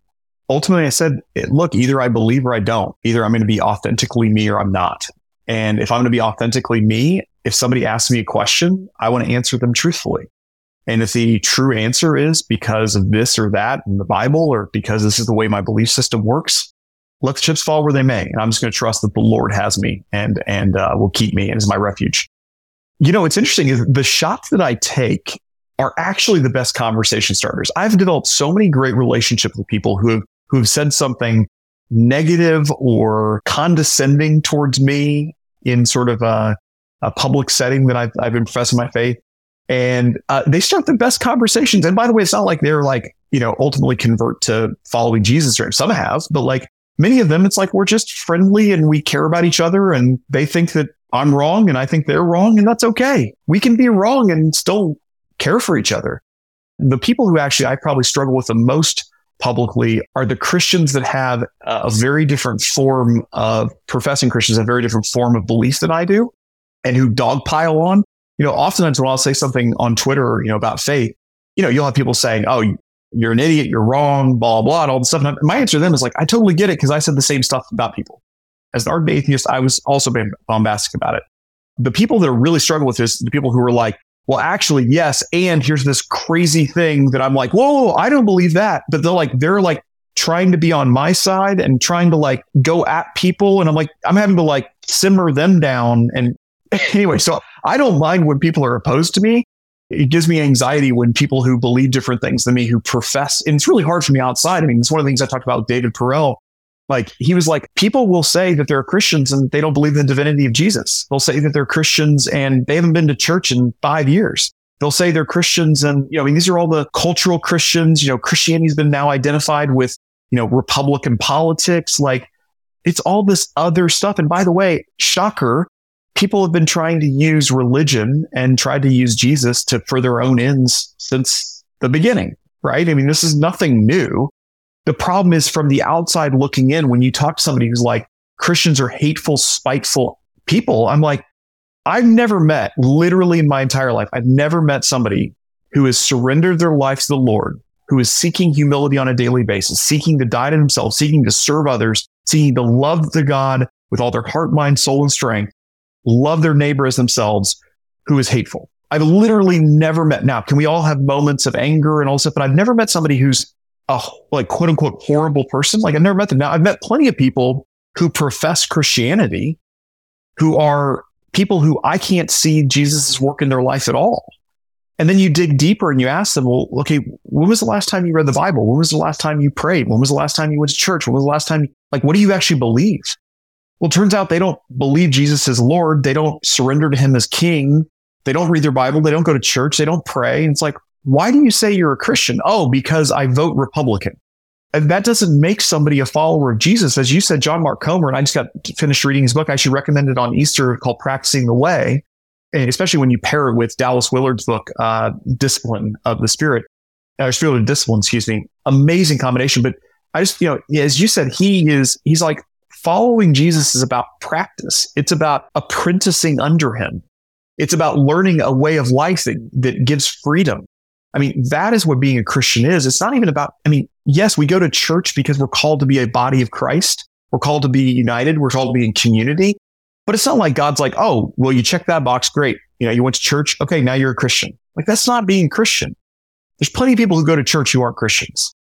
ultimately I said, look, either I believe or I don't. Either I'm going to be authentically me or I'm not. And if I'm going to be authentically me, if somebody asks me a question, I want to answer them truthfully. And if the true answer is because of this or that in the Bible, or because this is the way my belief system works, let the chips fall where they may. And I'm just going to trust that the Lord has me and, and uh, will keep me and is my refuge. You know, what's interesting is the shots that I take are actually the best conversation starters. I've developed so many great relationships with people who have, who have said something negative or condescending towards me in sort of a, a public setting that I've, I've been professing my faith. And uh, they start the best conversations. And by the way, it's not like they're like, you know, ultimately convert to following Jesus, or some have, but like many of them, it's like we're just friendly and we care about each other, and they think that I'm wrong and I think they're wrong, and that's okay. We can be wrong and still care for each other. The people who actually I probably struggle with the most publicly are the Christians that have a very different form of professing Christians, a very different form of belief than I do, and who dogpile on. You know, oftentimes when I'll say something on Twitter, you know, about faith, you know, you'll have people saying, oh, you're an idiot, you're wrong, blah, blah, and all this stuff. And my answer to them is like, I totally get it, because I said the same stuff about people. As an ardent atheist, I was also being bombastic about it. The people that are really struggling with this, the people who are like, well, actually, yes, and here's this crazy thing that I'm like, whoa, I don't believe that. But they're like, they're like trying to be on my side and trying to like go at people. And I'm like, I'm having to like simmer them down. And anyway, so I don't mind when people are opposed to me. It gives me anxiety when people who believe different things than me, who profess, and it's really hard for me outside. I mean, it's one of the things I talked about with David Perel. Like, he was like, people will say that they're Christians and they don't believe in the divinity of Jesus. They'll say that they're Christians and they haven't been to church in five years. They'll say they're Christians and, you know, I mean, these are all the cultural Christians. You know, Christianity's been now identified with, you know, Republican politics. Like, it's all this other stuff. And by the way, shocker, people have been trying to use religion and tried to use Jesus to for their own ends since the beginning, right? I mean, this is nothing new. The problem is, from the outside looking in, when you talk to somebody who's like, Christians are hateful, spiteful people, I'm like, I've never met, literally in my entire life, I've never met somebody who has surrendered their life to the Lord, who is seeking humility on a daily basis, seeking to die to themselves, seeking to serve others, seeking to love the God with all their heart, mind, soul, and strength, love their neighbor as themselves, who is hateful. I've literally never met. Now, can we all have moments of anger and all this stuff? But I've never met somebody who's a like quote unquote horrible person. Like, I've never met them. Now, I've met plenty of people who profess Christianity, who are people who I can't see Jesus' work in their life at all. And then you dig deeper and you ask them, well, okay, when was the last time you read the Bible? When was the last time you prayed? When was the last time you went to church? When was the last time, like, what do you actually believe? Well, it turns out they don't believe Jesus as Lord. They don't surrender to him as king. They don't read their Bible. They don't go to church. They don't pray. And it's like, why do you say you're a Christian? Oh, because I vote Republican. And that doesn't make somebody a follower of Jesus. As you said, John Mark Comer, and I just got finished reading his book. I should recommend it on Easter, called Practicing the Way. And especially when you pair it with Dallas Willard's book, uh, Discipline of the Spirit, or Spirit of Discipline, excuse me. Amazing combination. But I just, you know, as you said, he is, he's like, following Jesus is about practice. It's about apprenticing under him. It's about learning a way of life that, that gives freedom. I mean, that is what being a Christian is. It's not even about, I mean, yes, we go to church because we're called to be a body of Christ. We're called to be united. We're called to be in community. But it's not like God's like, oh, well, you check that box. Great. You know, you went to church. Okay, now you're a Christian. Like, that's not being Christian. There's plenty of people who go to church who aren't Christians.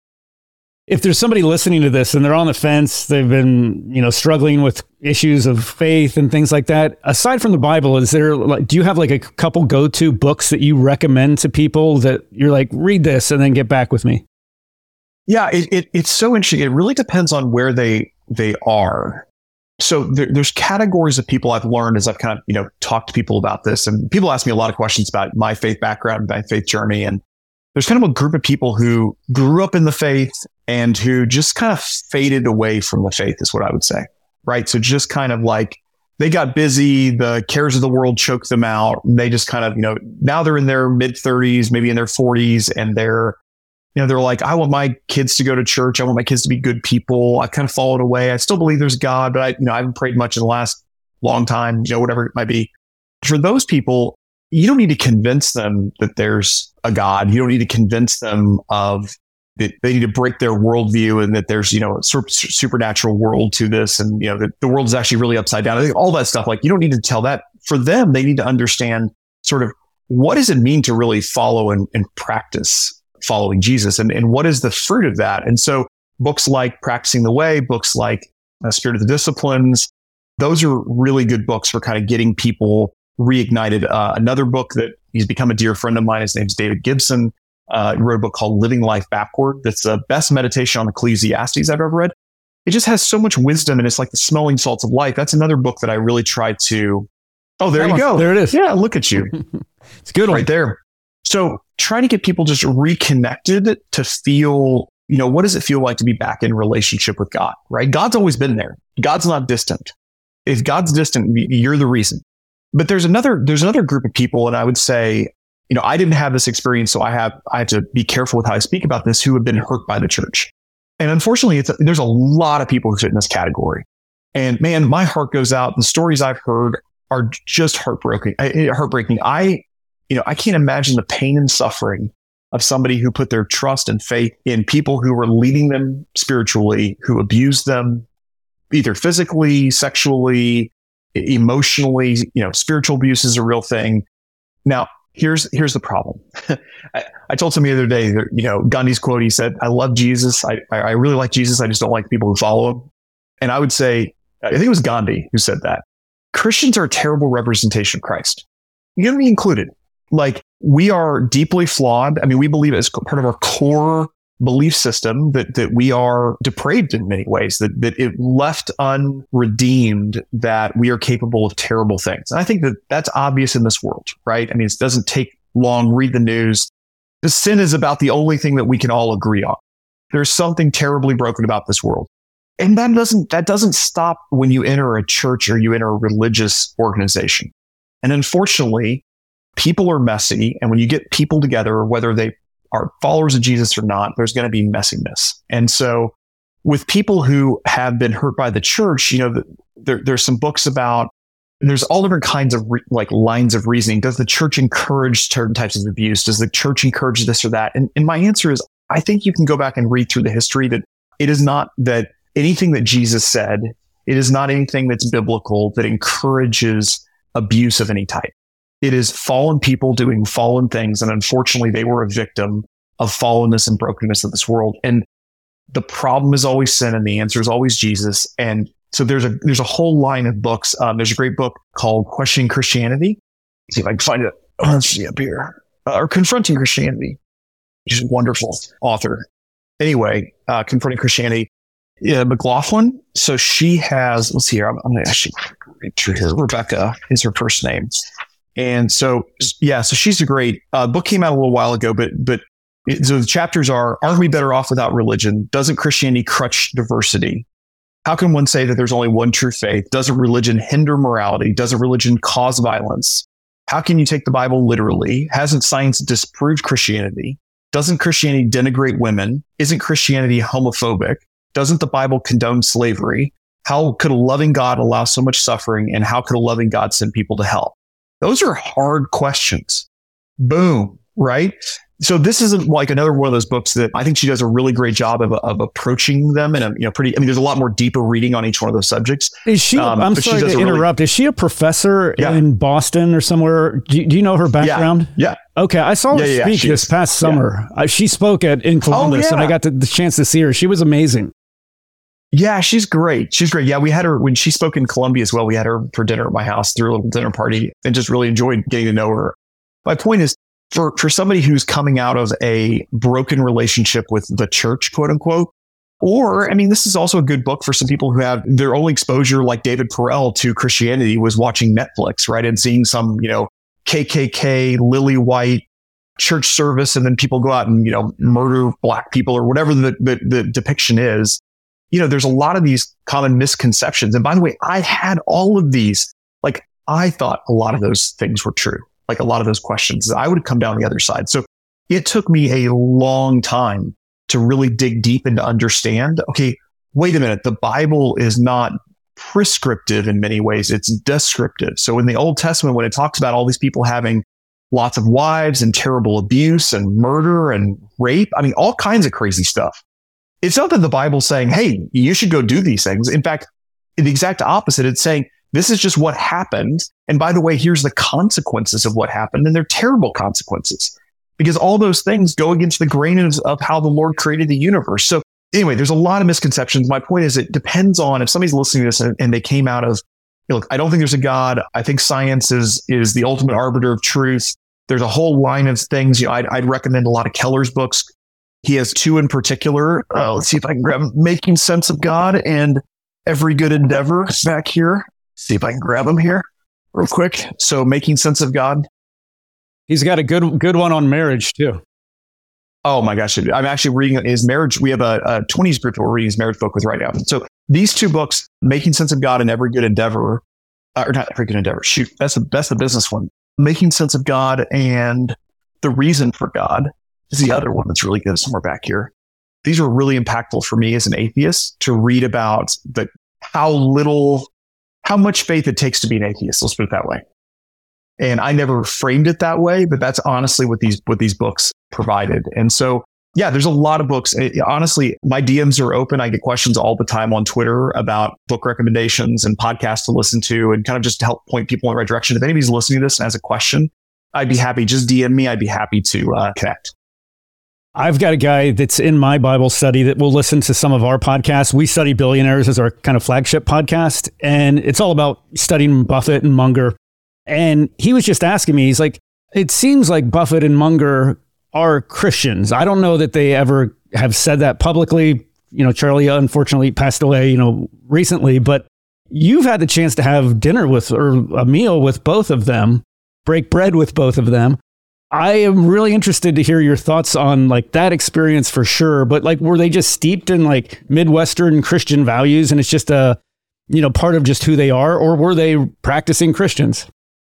If there's somebody listening to this and they're on the fence, they've been, you know, struggling with issues of faith and things like that, aside from the Bible, is there like, do you have like a couple go-to books that you recommend to people that you're like, read this and then get back with me? Yeah, it, it it's so interesting. It really depends on where they they are. So there, there's categories of people I've learned as I've kind of, you know, talked to people about this, and people ask me a lot of questions about my faith background, my faith journey. And there's kind of a group of people who grew up in the faith and who just kind of faded away from the faith, is what I would say, right? So just kind of like, they got busy, the cares of the world choked them out. And they just kind of, you know, now they're in their mid thirties, maybe in their forties, and they're, you know, they're like, I want my kids to go to church. I want my kids to be good people. I kind of fallen away. I still believe there's God, but I, you know, I haven't prayed much in the last long time, you know, whatever it might be. For those people, you don't need to convince them that there's a God. You don't need to convince them of that they need to break their worldview and that there's, you know, a sort of supernatural world to this. And, you know, that the world is actually really upside down. I think all that stuff, like you don't need to tell that. For them, they need to understand sort of what does it mean to really follow and, and practice following Jesus, and, and what is the fruit of that? And so books like Practicing the Way, books like uh, Spirit of the Disciplines, those are really good books for kind of getting people reignited. Uh, another book that he's become a dear friend of mine, his name's David Gibson. Uh, he wrote a book called Living Life Backward. That's the best meditation on Ecclesiastes I've ever read. It just has so much wisdom, and it's like the smelling salts of life. That's another book that I really try to. Oh, there that you one, go. There it is. Yeah, look at you. It's a good one. Right there. So trying to get people just reconnected to feel, you know, what does it feel like to be back in relationship with God, right? God's always been there. God's not distant. If God's distant, you're the reason. But there's another, there's another group of people, and I would say, you know, I didn't have this experience, so I have, I have to be careful with how I speak about this, who have been hurt by the church. And unfortunately, it's, there's a lot of people who fit in this category. And man, my heart goes out. The stories I've heard are just heartbreaking, heartbreaking. I, you know, I can't imagine the pain and suffering of somebody who put their trust and faith in people who were leading them spiritually, who abused them either physically, sexually, emotionally. You know, spiritual abuse is a real thing. Now, here's here's the problem. I, I told somebody the other day that, you know, Gandhi's quote, he said, I love Jesus. I, I really like Jesus. I just don't like people who follow him. And I would say, I think it was Gandhi who said that. Christians are a terrible representation of Christ. You know, me included. Like, we are deeply flawed. I mean, we believe as part of our core belief system that that we are depraved in many ways, that that it left unredeemed, that we are capable of terrible things. And I think that that's obvious in this world, right? I mean, it doesn't take long. Read the news. The sin is about the only thing that we can all agree on. There's something terribly broken about this world. And that doesn't that doesn't stop when you enter a church or you enter a religious organization. And unfortunately, people are messy. And when you get people together, whether they are followers of Jesus or not, there's going to be messiness. And so with people who have been hurt by the church, you know, there, there's some books about, there's all different kinds of re, like lines of reasoning. Does the church encourage certain types of abuse? Does the church encourage this or that? And, and my answer is, I think you can go back and read through the history that it is not that anything that Jesus said, it is not anything that's biblical that encourages abuse of any type. It is fallen people doing fallen things. And unfortunately, they were a victim of fallenness and brokenness of this world. And the problem is always sin, and the answer is always Jesus. And so there's a there's a whole line of books. Um, there's a great book called Questioning Christianity. Let's see if I can find it. Oh, let's see up here. Uh, or Confronting Christianity. She's a wonderful author. Anyway, uh, Confronting Christianity. Yeah, McLaughlin. So she has, let's see here. I'm, I'm going to actually read through here. Rebecca is her first name. And so, yeah, so she's a great uh, book, came out a little while ago, but, but it, so the chapters are, aren't we better off without religion? Doesn't Christianity crutch diversity? How can one say that there's only one true faith? Doesn't religion hinder morality? Doesn't religion cause violence? How can you take the Bible literally? Hasn't science disproved Christianity? Doesn't Christianity denigrate women? Isn't Christianity homophobic? Doesn't the Bible condone slavery? How could a loving God allow so much suffering? And how could a loving God send people to hell? Those are hard questions. Boom, right? So this isn't like another one of those books that I think she does a really great job of, of approaching them. And, you know, pretty, I mean, there's a lot more deeper reading on each one of those subjects. Is she, um, I'm sorry to interrupt. Really, is she a professor yeah. in Boston or somewhere? Do, do you know her background? Yeah. yeah. Okay. I saw her yeah, speak yeah, this is. past summer. Yeah. Uh, she spoke at in Columbus oh, yeah. and I got the, the chance to see her. She was amazing. Yeah, she's great. She's great. Yeah, we had her when she spoke in Columbia as well. We had her for dinner at my house, threw a little dinner party, and just really enjoyed getting to know her. My point is, for, for somebody who's coming out of a broken relationship with the church, quote unquote, or, I mean, this is also a good book for some people who have their only exposure, like David Perell, to Christianity was watching Netflix, right? And seeing some, you know, K K K, lily white church service, and then people go out and, you know, murder black people or whatever the, the, the depiction is. You know, there's a lot of these common misconceptions. And by the way, I had all of these. Like, I thought a lot of those things were true. Like a lot of those questions, I would have come down the other side. So it took me a long time to really dig deep and to understand, okay, wait a minute. The Bible is not prescriptive in many ways. It's descriptive. So in the Old Testament, when it talks about all these people having lots of wives and terrible abuse and murder and rape. I mean, all kinds of crazy stuff. It's not that the Bible's saying, hey, you should go do these things. In fact, the exact opposite. It's saying, this is just what happened. And by the way, here's the consequences of what happened. And they're terrible consequences because all those things go against the grain of, of how the Lord created the universe. So anyway, there's a lot of misconceptions. My point is it depends on if somebody's listening to this and, and they came out of, you know, look, I don't think there's a God. I think science is, is the ultimate arbiter of truth. There's a whole line of things. You know, I'd, I'd recommend a lot of Keller's books. He has two in particular. Uh, let's see if I can grab them. Making Sense of God and Every Good Endeavor back here. See if I can grab them here real quick. So Making Sense of God. He's got a good good one on marriage too. Oh my gosh. I'm actually reading his marriage. We have a, a twenties group that we're reading his marriage book with right now. So these two books, Making Sense of God and Every Good Endeavor, uh, or not Every Good Endeavor. Shoot, that's the, that's the business one. Making Sense of God and The Reason for God is the other one that's really good somewhere back here. These were really impactful for me as an atheist to read about the how little, how much faith it takes to be an atheist. Let's put it that way. And I never framed it that way, but that's honestly what these, what these books provided. And so, yeah, there's a lot of books. It, honestly, my D Ms are open. I get questions all the time on Twitter about book recommendations and podcasts to listen to and kind of just to help point people in the right direction. If anybody's listening to this and has a question, I'd be happy. Just D M me. I'd be happy to uh, connect. I've got a guy that's in my Bible study that will listen to some of our podcasts. We Study Billionaires as our kind of flagship podcast, and it's all about studying Buffett and Munger. And he was just asking me, he's like, it seems like Buffett and Munger are Christians. I don't know that they ever have said that publicly. You know, Charlie unfortunately passed away, you know, recently, but you've had the chance to have dinner with, or a meal with both of them, break bread with both of them. I am really interested to hear your thoughts on like that experience for sure. But like, were they just steeped in like Midwestern Christian values and it's just a, you know, part of just who they are, or were they practicing Christians?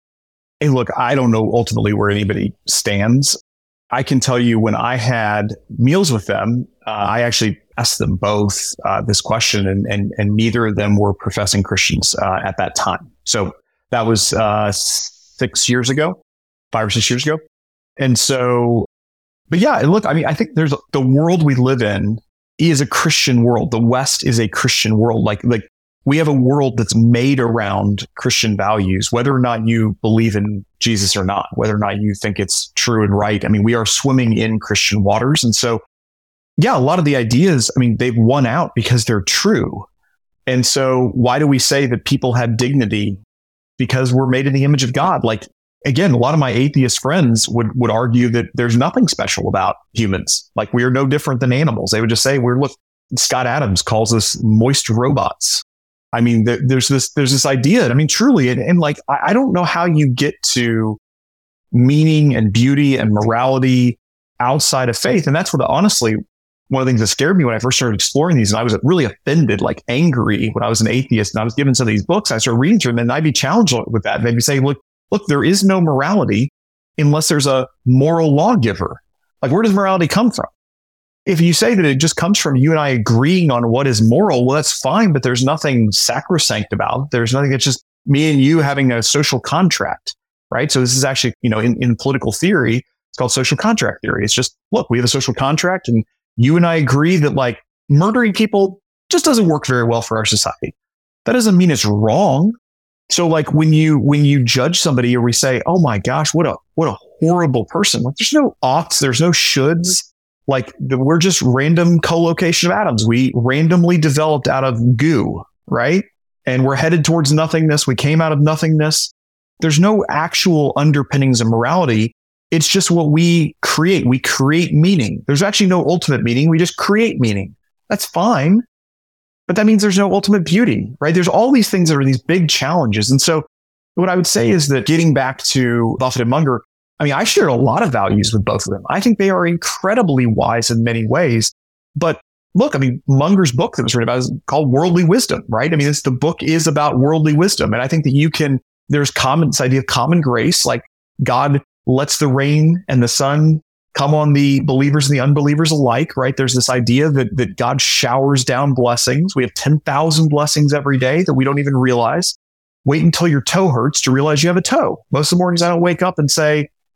Hey, look, I don't know ultimately where anybody stands. I can tell you when I had meals with them, uh, I actually asked them both uh, this question, and, and and neither of them were professing Christians uh, at that time. So that was uh, six years ago, five or six years ago. And so, but yeah, look, I mean, I think there's the world we live in is a Christian world. The West is a Christian world. Like, like we have a world that's made around Christian values, whether or not you believe in Jesus or not, whether or not you think it's true and right. I mean, we are swimming in Christian waters. And so, yeah, a lot of the ideas, I mean, they've won out because they're true. And so why do we say that people have dignity? Because we're made in the image of God. Like, again, a lot of my atheist friends would, would argue that there's nothing special about humans. Like, we are no different than animals. They would just say, we're, look, Scott Adams calls us moist robots. I mean, there, there's this, there's this idea. I mean, truly, and, and like, I, I don't know how you get to meaning and beauty and morality outside of faith. And that's what, honestly, one of the things that scared me when I first started exploring these, and I was really offended, like angry when I was an atheist and I was given some of these books, I started reading through them and I'd be challenged with that. They'd be saying, look, look, there is no morality unless there's a moral lawgiver. Like, where does morality come from? If you say that it just comes from you and I agreeing on what is moral, well, that's fine, but there's nothing sacrosanct about it. There's nothing. It's just me and you having a social contract, right? So this is actually, you know, in, in political theory, it's called social contract theory. It's just, look, we have a social contract and you and I agree that like murdering people just doesn't work very well for our society. That doesn't mean it's wrong. So like when you, when you judge somebody or we say, oh my gosh, what a, what a horrible person. Like, there's no oughts, there's no shoulds. Like, the, we're just random co-location of atoms. We randomly developed out of goo, right? And we're headed towards nothingness. We came out of nothingness. There's no actual underpinnings of morality. It's just what we create. We create meaning. There's actually no ultimate meaning. We just create meaning. That's fine. But that means there's no ultimate beauty, right? There's all these things that are these big challenges. And so what I would say is that getting back to Buffett and Munger, I mean, I share a lot of values with both of them. I think they are incredibly wise in many ways. But look, I mean, Munger's book that was written about is called Worldly Wisdom, right? I mean, it's, the book is about worldly wisdom. And I think that you can, there's common, this idea of common grace, like God lets the rain and the sun come on the believers and the unbelievers alike, right? There's this idea that, that God showers down blessings. We have ten thousand blessings every day that we don't even realize. Wait until your toe hurts to realize you have a toe. Most of the mornings I don't wake up and say,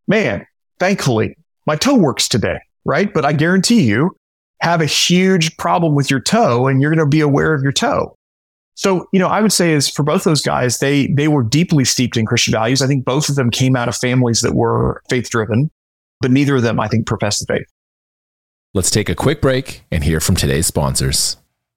man, thankfully, my toe works today, right? But I guarantee you have a huge problem with your toe and you're going to be aware of your toe. So, you know, I would say is for both those guys, they they were deeply steeped in Christian values. I think both of them came out of families that were faith-driven, but neither of them, I think, professed the faith. Let's take a quick break and hear from today's sponsors.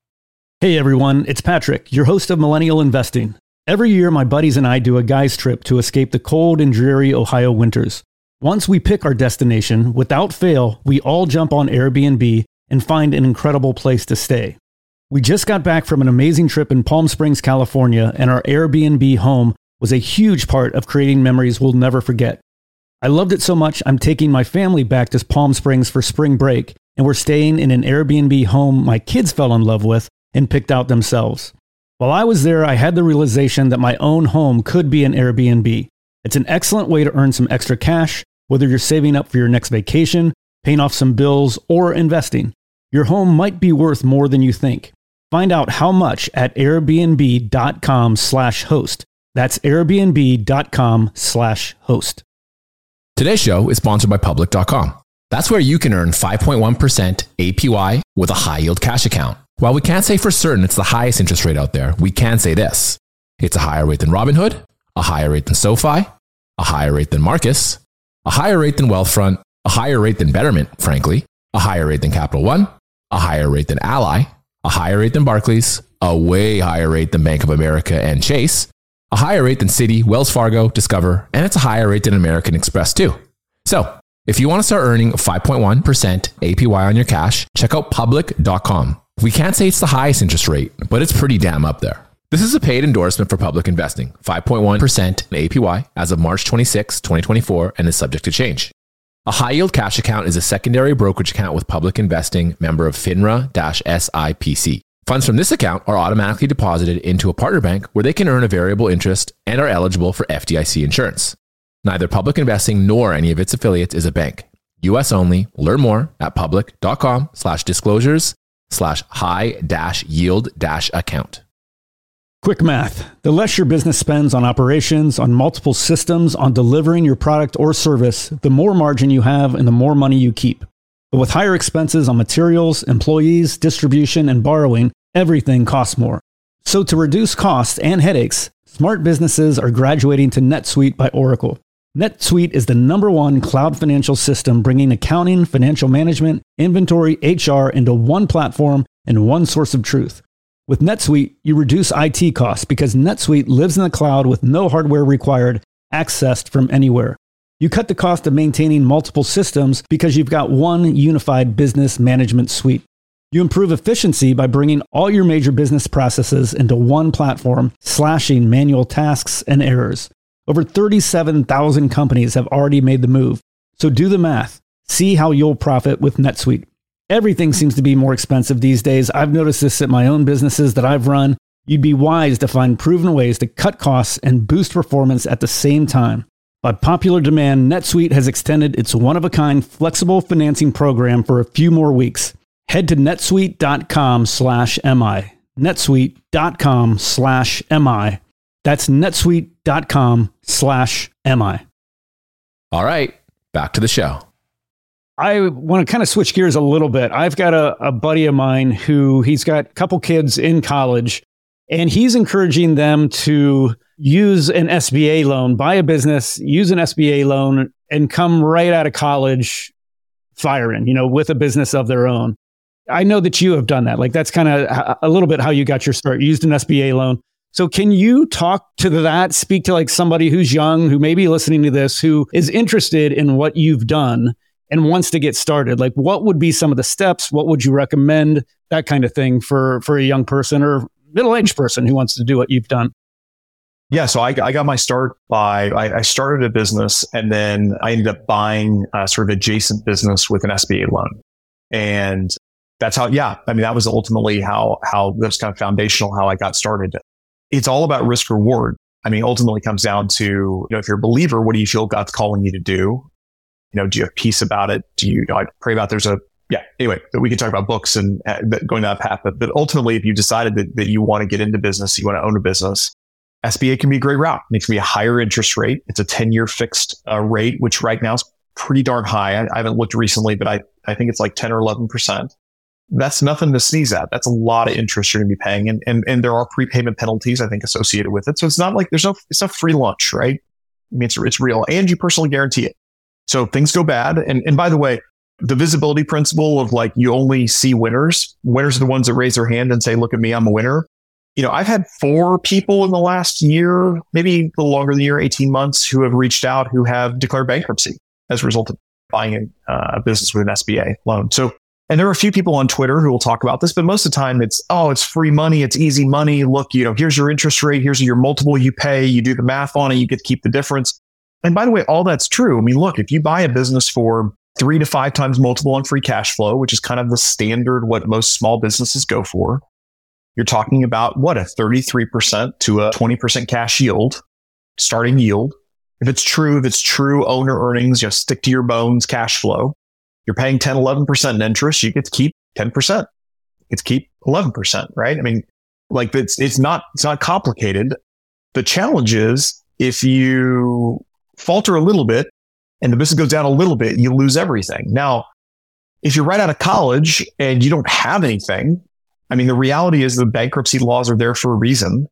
Hey everyone, it's Patrick, your host of Millennial Investing. Every year, my buddies and I do a guy's trip to escape the cold and dreary Ohio winters. Once we pick our destination, without fail, we all jump on Airbnb and find an incredible place to stay. We just got back from an amazing trip in Palm Springs, California, and our Airbnb home was a huge part of creating memories we'll never forget. I loved it so much, I'm taking my family back to Palm Springs for spring break, and we're staying in an Airbnb home my kids fell in love with and picked out themselves. While I was there, I had the realization that my own home could be an Airbnb. It's an excellent way to earn some extra cash, whether you're saving up for your next vacation, paying off some bills, or investing. Your home might be worth more than you think. Find out how much at airbnb.com slash host. That's airbnb.com slash host. Today's show is sponsored by public dot com. That's where you can earn five point one percent A P Y with a high yield cash account. While we can't say for certain it's the highest interest rate out there, we can say this. It's a higher rate than Robinhood, a higher rate than SoFi, a higher rate than Marcus, a higher rate than Wealthfront, a higher rate than Betterment, frankly, a higher rate than Capital One, a higher rate than Ally, a higher rate than Barclays, a way higher rate than Bank of America and Chase, a higher rate than Citi, Wells Fargo, Discover, and it's a higher rate than American Express too. So, if you want to start earning five point one percent A P Y on your cash, check out public dot com. We can't say it's the highest interest rate, but it's pretty damn up there. This is a paid endorsement for Public Investing, five point one percent A P Y as of March twenty-sixth, twenty twenty-four, and is subject to change. A high-yield cash account is a secondary brokerage account with Public Investing, member of FINRA-S I P C. Funds from this account are automatically deposited into a partner bank where they can earn a variable interest and are eligible for F D I C insurance. Neither Public Investing nor any of its affiliates is a bank. U S only. Learn more at public.com slash disclosures slash high dash yield dash account. Quick math. The less your business spends on operations, on multiple systems, on delivering your product or service, the more margin you have and the more money you keep. But with higher expenses on materials, employees, distribution, and borrowing, everything costs more. So to reduce costs and headaches, smart businesses are graduating to NetSuite by Oracle. NetSuite is the number one cloud financial system bringing accounting, financial management, inventory, H R into one platform and one source of truth. With NetSuite, you reduce I T costs because NetSuite lives in the cloud with no hardware required, accessed from anywhere. You cut the cost of maintaining multiple systems because you've got one unified business management suite. You improve efficiency by bringing all your major business processes into one platform, slashing manual tasks and errors. Over thirty-seven thousand companies have already made the move. So do the math. See how you'll profit with NetSuite. Everything seems to be more expensive these days. I've noticed this at my own businesses that I've run. You'd be wise to find proven ways to cut costs and boost performance at the same time. By popular demand, NetSuite has extended its one-of-a-kind flexible financing program for a few more weeks. Head to netsuite.com slash MI. netsuite.com slash MI. That's netsuite.com slash MI. All right, back to the show. I want to kind of switch gears a little bit. I've got a, a buddy of mine who he's got a couple kids in college, and he's encouraging them to use an S B A loan, buy a business, use an S B A loan, and come right out of college firing, you know, with a business of their own. I know that you have done that. Like that's kind of a little bit how you got your start. You used an S B A loan. So can you talk to that, speak to like somebody who's young, who may be listening to this, who is interested in what you've done and wants to get started? Like what would be some of the steps? What would you recommend? That kind of thing for, for a young person or middle-aged person who wants to do what you've done. Yeah, so I, I got my start by, I, I started a business and then I ended up buying a sort of adjacent business with an S B A loan. And that's how, yeah, I mean, that was ultimately how, how that was kind of foundational, how I got started. It's all about risk reward. I mean, ultimately it comes down to, you know, if you're a believer, what do you feel God's calling you to do? You know, do you have peace about it? Do you, I pray about there's a, yeah, anyway, we can talk about books and uh, going down that path. But, but ultimately, if you decided that, that you want to get into business, you want to own a business, S B A can be a great route. It can be a higher interest rate. It's a ten-year fixed uh, rate, which right now is pretty darn high. I, I haven't looked recently, but I, I think it's like ten or eleven percent. That's nothing to sneeze at. That's a lot of interest you're going to be paying. And, and, and there are prepayment penalties, I think, associated with it. So it's not like there's no, it's not free lunch, right? I mean, it's, it's real, and you personally guarantee it. So if things go bad. And, and by the way, the visibility principle of like, you only see winners. Winners are the ones that raise their hand and say, look at me, I'm a winner. You know, I've had four people in the last year, maybe a little longer than a year, eighteen months, who have reached out, who have declared bankruptcy as a result of buying a business with an S B A loan. So, and there are a few people on Twitter who will talk about this, but most of the time it's, oh, it's free money. It's easy money. Look, you know, here's your interest rate. Here's your multiple you pay. You do the math on it. You get to keep the difference. And by the way, all that's true. I mean, look, if you buy a business for three to five times multiple on free cash flow, which is kind of the standard, what most small businesses go for, you're talking about what, a thirty-three percent to a twenty percent cash yield, starting yield. If it's true, if it's true owner earnings, just stick to your bones cash flow. You're paying ten, eleven percent in interest. You get to keep ten percent. You get to keep eleven percent, right? I mean, like it's, it's not, it's not complicated. The challenge is if you falter a little bit and the business goes down a little bit, you lose everything. Now, if you're right out of college and you don't have anything, I mean, the reality is the bankruptcy laws are there for a reason.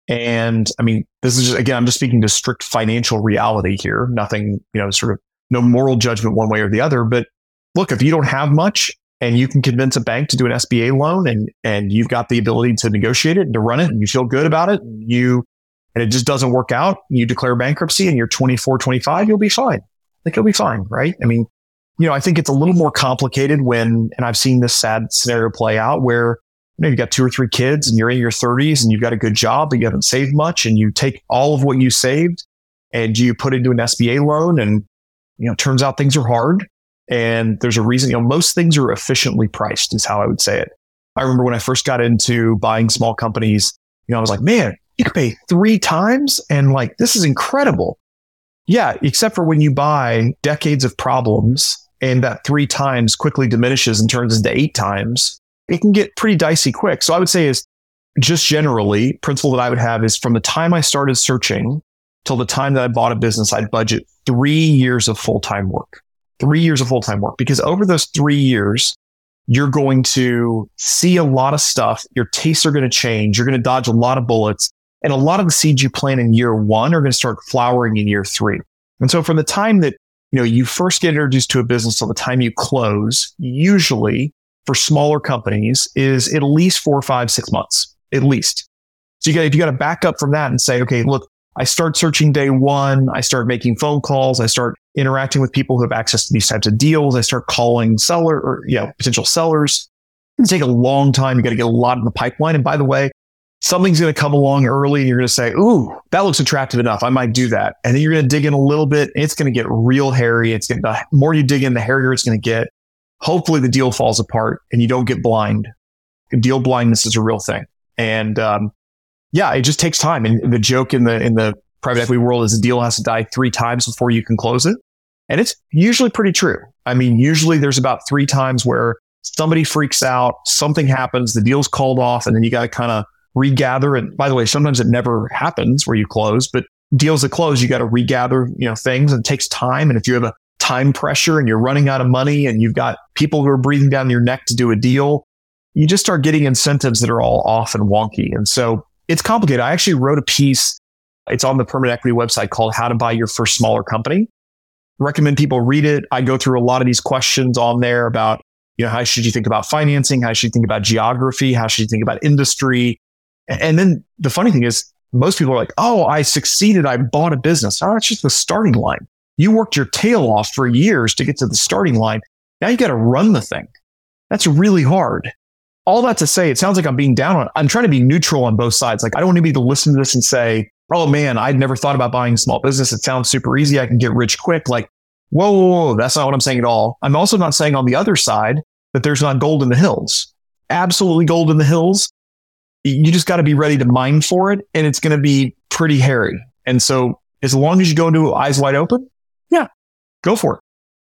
And I mean, this is just, again, I'm just speaking to strict financial reality here. Nothing, you know, sort of no moral judgment one way or the other. But look, if you don't have much and you can convince a bank to do an S B A loan and, and you've got the ability to negotiate it and to run it and you feel good about it, and you, and it just doesn't work out, you declare bankruptcy and you're twenty-four, twenty-five, you'll be fine. Like you'll be fine, right? I mean, you know, I think it's a little more complicated when, and I've seen this sad scenario play out where, you know, you've got two or three kids and you're in your thirties and you've got a good job, but you haven't saved much, and you take all of what you saved and you put into an S B A loan, and, you know, it turns out things are hard. And there's a reason, you know, most things are efficiently priced is how I would say it. I remember when I first got into buying small companies, you know, I was like, man, you could pay three times and like, this is incredible. Yeah. Except for when you buy decades of problems and that three times quickly diminishes and turns into eight times, it can get pretty dicey quick. So I would say is just generally, principle that I would have is from the time I started searching till the time that I bought a business, I'd budget three years of full-time work. Three years of full-time work, because over those three years, you're going to see a lot of stuff. Your tastes are going to change. You're going to dodge a lot of bullets. And a lot of the seeds you plant in year one are going to start flowering in year three. And so from the time that, you know, you first get introduced to a business till the time you close, usually for smaller companies is at least four, five, six months, at least. So you got, you got to back up from that and say, okay, look, I start searching day one. I start making phone calls. I start interacting with people who have access to these types of deals. I start calling seller or, you know, potential sellers. It's going to take a long time. You got to get a lot in the pipeline. And by the way, something's going to come along early and you're going to say, ooh, that looks attractive enough. I might do that. And then you're going to dig in a little bit. It's going to get real hairy. It's going to, the more you dig in, the hairier it's going to get. Hopefully the deal falls apart and you don't get blind. Deal blindness is a real thing. And, um, yeah, it just takes time. And the joke in the in the private equity world is the deal has to die three times before you can close it. And it's usually pretty true. I mean, usually there's about three times where somebody freaks out, something happens, the deal's called off, and then you got to kind of regather. And by the way, sometimes it never happens where you close, but deals that close, you got to regather, you know, things, and it takes time. And if you have a time pressure and you're running out of money and you've got people who are breathing down your neck to do a deal, you just start getting incentives that are all off and wonky. And so it's complicated. I actually wrote a piece. It's on the Permanent Equity website called How to Buy Your First Smaller Company. Recommend people read it. I go through a lot of these questions on there about, you know, how should you think about financing? How should you think about geography? How should you think about industry? And then the funny thing is, most people are like, oh, I succeeded. I bought a business. Oh, it's just the starting line. You worked your tail off for years to get to the starting line. Now you got to run the thing. That's really hard. All that to say, it sounds like I'm being down on it. I'm trying to be neutral on both sides. Like, I don't want anybody to listen to this and say, oh man, I'd never thought about buying a small business. It sounds super easy. I can get rich quick. Like, whoa, whoa, whoa. That's not what I'm saying at all. I'm also not saying on the other side that there's not gold in the hills. Absolutely gold in the hills. You just got to be ready to mine for it. And it's going to be pretty hairy. And so as long as you go into eyes wide open, yeah, go for it.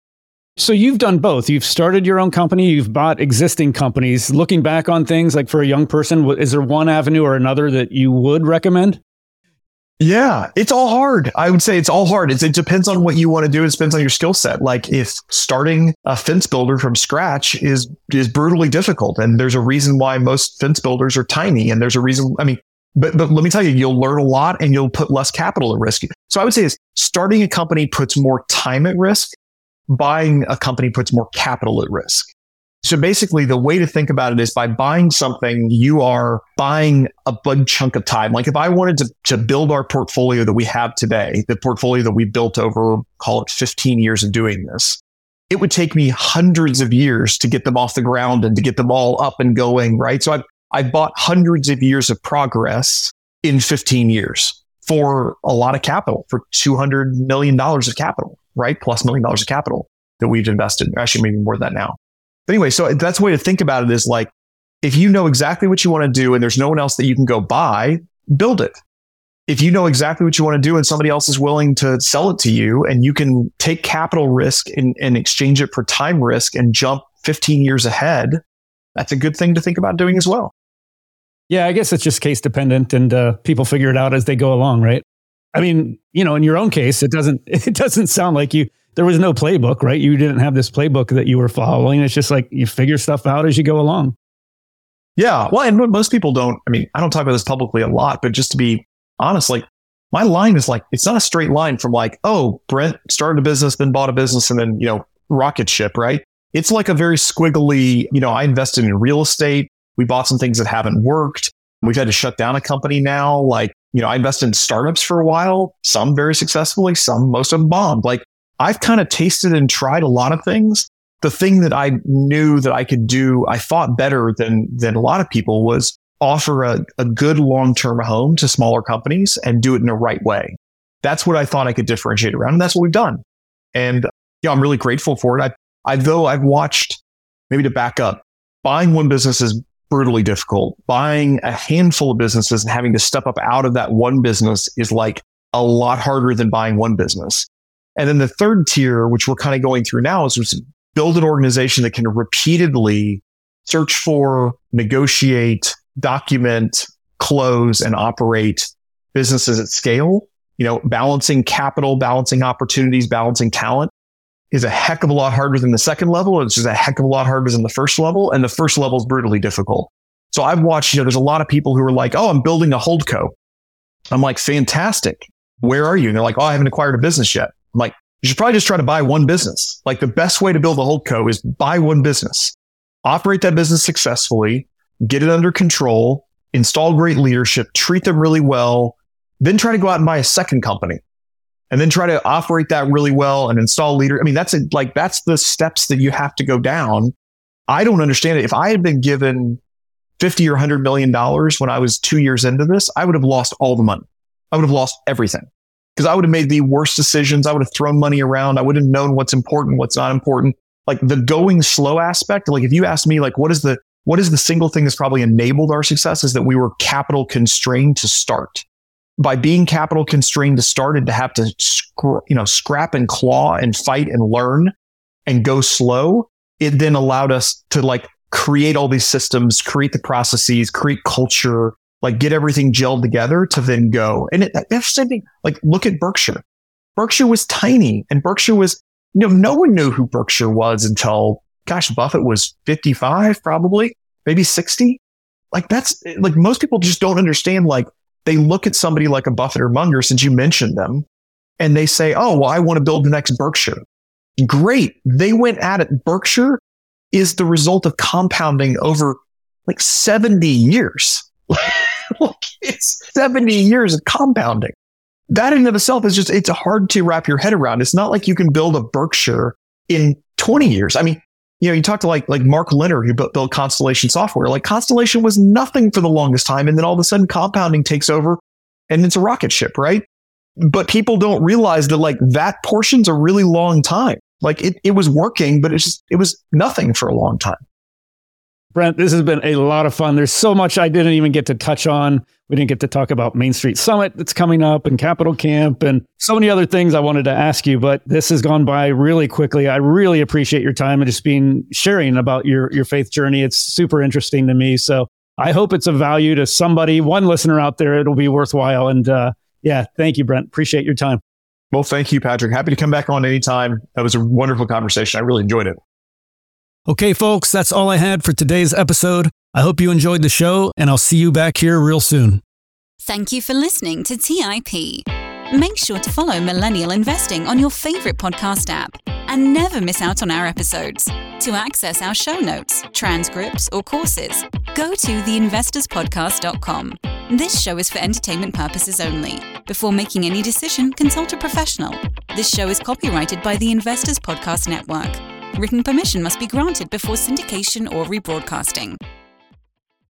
So you've done both. You've started your own company. You've bought existing companies. Looking back on things, like for a young person, is there one avenue or another that you would recommend? Yeah, it's all hard. I would say it's all hard. It's, it depends on what you want to do. It depends on your skill set. Like if starting a fence builder from scratch is is brutally difficult, and there's a reason why most fence builders are tiny, and there's a reason. I mean, but but let me tell you, you'll learn a lot, and you'll put less capital at risk. So I would say is starting a company puts more time at risk. Buying a company puts more capital at risk. So basically, the way to think about it is by buying something, you are buying a big chunk of time. Like if I wanted to, to build our portfolio that we have today, the portfolio that we built over, call it fifteen years of doing this, it would take me hundreds of years to get them off the ground and to get them all up and going, right? So I've, I've bought hundreds of years of progress in fifteen years for a lot of capital, for two hundred million dollars of capital, right? Plus million dollars of capital that we've invested. Actually, maybe more than that now. But anyway, so that's the way to think about it is like, if you know exactly what you want to do and there's no one else that you can go buy, build it. If you know exactly what you want to do and somebody else is willing to sell it to you and you can take capital risk and, and exchange it for time risk and jump fifteen years ahead, that's a good thing to think about doing as well. Yeah, I guess it's just case dependent and uh, people figure it out as they go along, right? I mean, you know, in your own case, it doesn't it doesn't sound like you there was no playbook, right? You didn't have this playbook that you were following. It's just like you figure stuff out as you go along. Yeah. Well, and most people don't, I mean, I don't talk about this publicly a lot, but just to be honest, like my line is like, it's not a straight line from like, oh, Brent started a business, then bought a business and then, you know, rocket ship, right? It's like a very squiggly, you know, I invested in real estate. We bought some things that haven't worked. We've had to shut down a company now. Like, you know, I invested in startups for a while, some very successfully, some, most of them bombed. Like, I've kind of tasted and tried a lot of things. The thing that I knew that I could do, I thought better than than a lot of people was offer a, a good long-term home to smaller companies and do it in the right way. That's what I thought I could differentiate around. And that's what we've done. And yeah, I'm really grateful for it. I, I though I've watched, maybe to back up, buying one business is brutally difficult. Buying a handful of businesses and having to step up out of that one business is like a lot harder than buying one business. And then the third tier, which we're kind of going through now, is just build an organization that can repeatedly search for, negotiate, document, close, and operate businesses at scale. You know, balancing capital, balancing opportunities, balancing talent is a heck of a lot harder than the second level. It's just a heck of a lot harder than the first level. And the first level is brutally difficult. So I've watched, you know, there's a lot of people who are like, oh, I'm building a holdco. I'm like, fantastic. Where are you? And they're like, oh, I haven't acquired a business yet. I'm like, you should probably just try to buy one business. Like the best way to build a holdco is buy one business, operate that business successfully, get it under control, install great leadership, treat them really well, then try to go out and buy a second company and then try to operate that really well and install leader. I mean, that's a, like, that's the steps that you have to go down. I don't understand it. If I had been given fifty or one hundred million dollars when I was two years into this, I would have lost all the money. I would have lost everything. Because I would have made the worst decisions. I would have thrown money around. I wouldn't have known what's important, what's not important. Like the going slow aspect, like if you ask me, like, what is the what is the single thing that's probably enabled our success is that we were capital constrained to start. By being capital constrained to start and to have to scr- you know, scrap and claw and fight and learn and go slow, it then allowed us to like create all these systems, create the processes, create culture, like get everything gelled together to then go. And it, that's something like, look at Berkshire. Berkshire was tiny and Berkshire was, you know, no one knew who Berkshire was until, gosh, Buffett was fifty-five, probably, maybe sixty. Like that's like, most people just don't understand. Like they look at somebody like a Buffett or Munger, since you mentioned them, and they say, oh, well, I want to build the next Berkshire. Great. They went at it. Berkshire is the result of compounding over like seventy years. Like it's seventy years of compounding. That in and of itself is just, it's hard to wrap your head around. It's not like you can build a Berkshire in twenty years. I mean, you know, you talk to like, like Mark Leonard, who built, built Constellation Software. Like Constellation was nothing for the longest time. And then all of a sudden compounding takes over and it's a rocket ship, right? But people don't realize that like that portion's a really long time. Like it, it was working, but it's just, it was nothing for a long time. Brent, this has been a lot of fun. There's so much I didn't even get to touch on. We didn't get to talk about Main Street Summit that's coming up and Capital Camp and so many other things I wanted to ask you, but this has gone by really quickly. I really appreciate your time and just being sharing about your, your faith journey. It's super interesting to me. So I hope it's of value to somebody, one listener out there. It'll be worthwhile. And uh, Yeah. Thank you, Brent. Appreciate your time. Well, thank you, Patrick. Happy to come back on anytime. That was a wonderful conversation. I really enjoyed it. Okay, folks, that's all I had for today's episode. I hope you enjoyed the show, and I'll see you back here real soon. Thank you for listening to T I P. Make sure to follow Millennial Investing on your favorite podcast app and never miss out on our episodes. To access our show notes, transcripts, or courses, go to the investors podcast dot com. This show is for entertainment purposes only. Before making any decision, consult a professional. This show is copyrighted by the Investors Podcast Network. Written permission must be granted before syndication or rebroadcasting.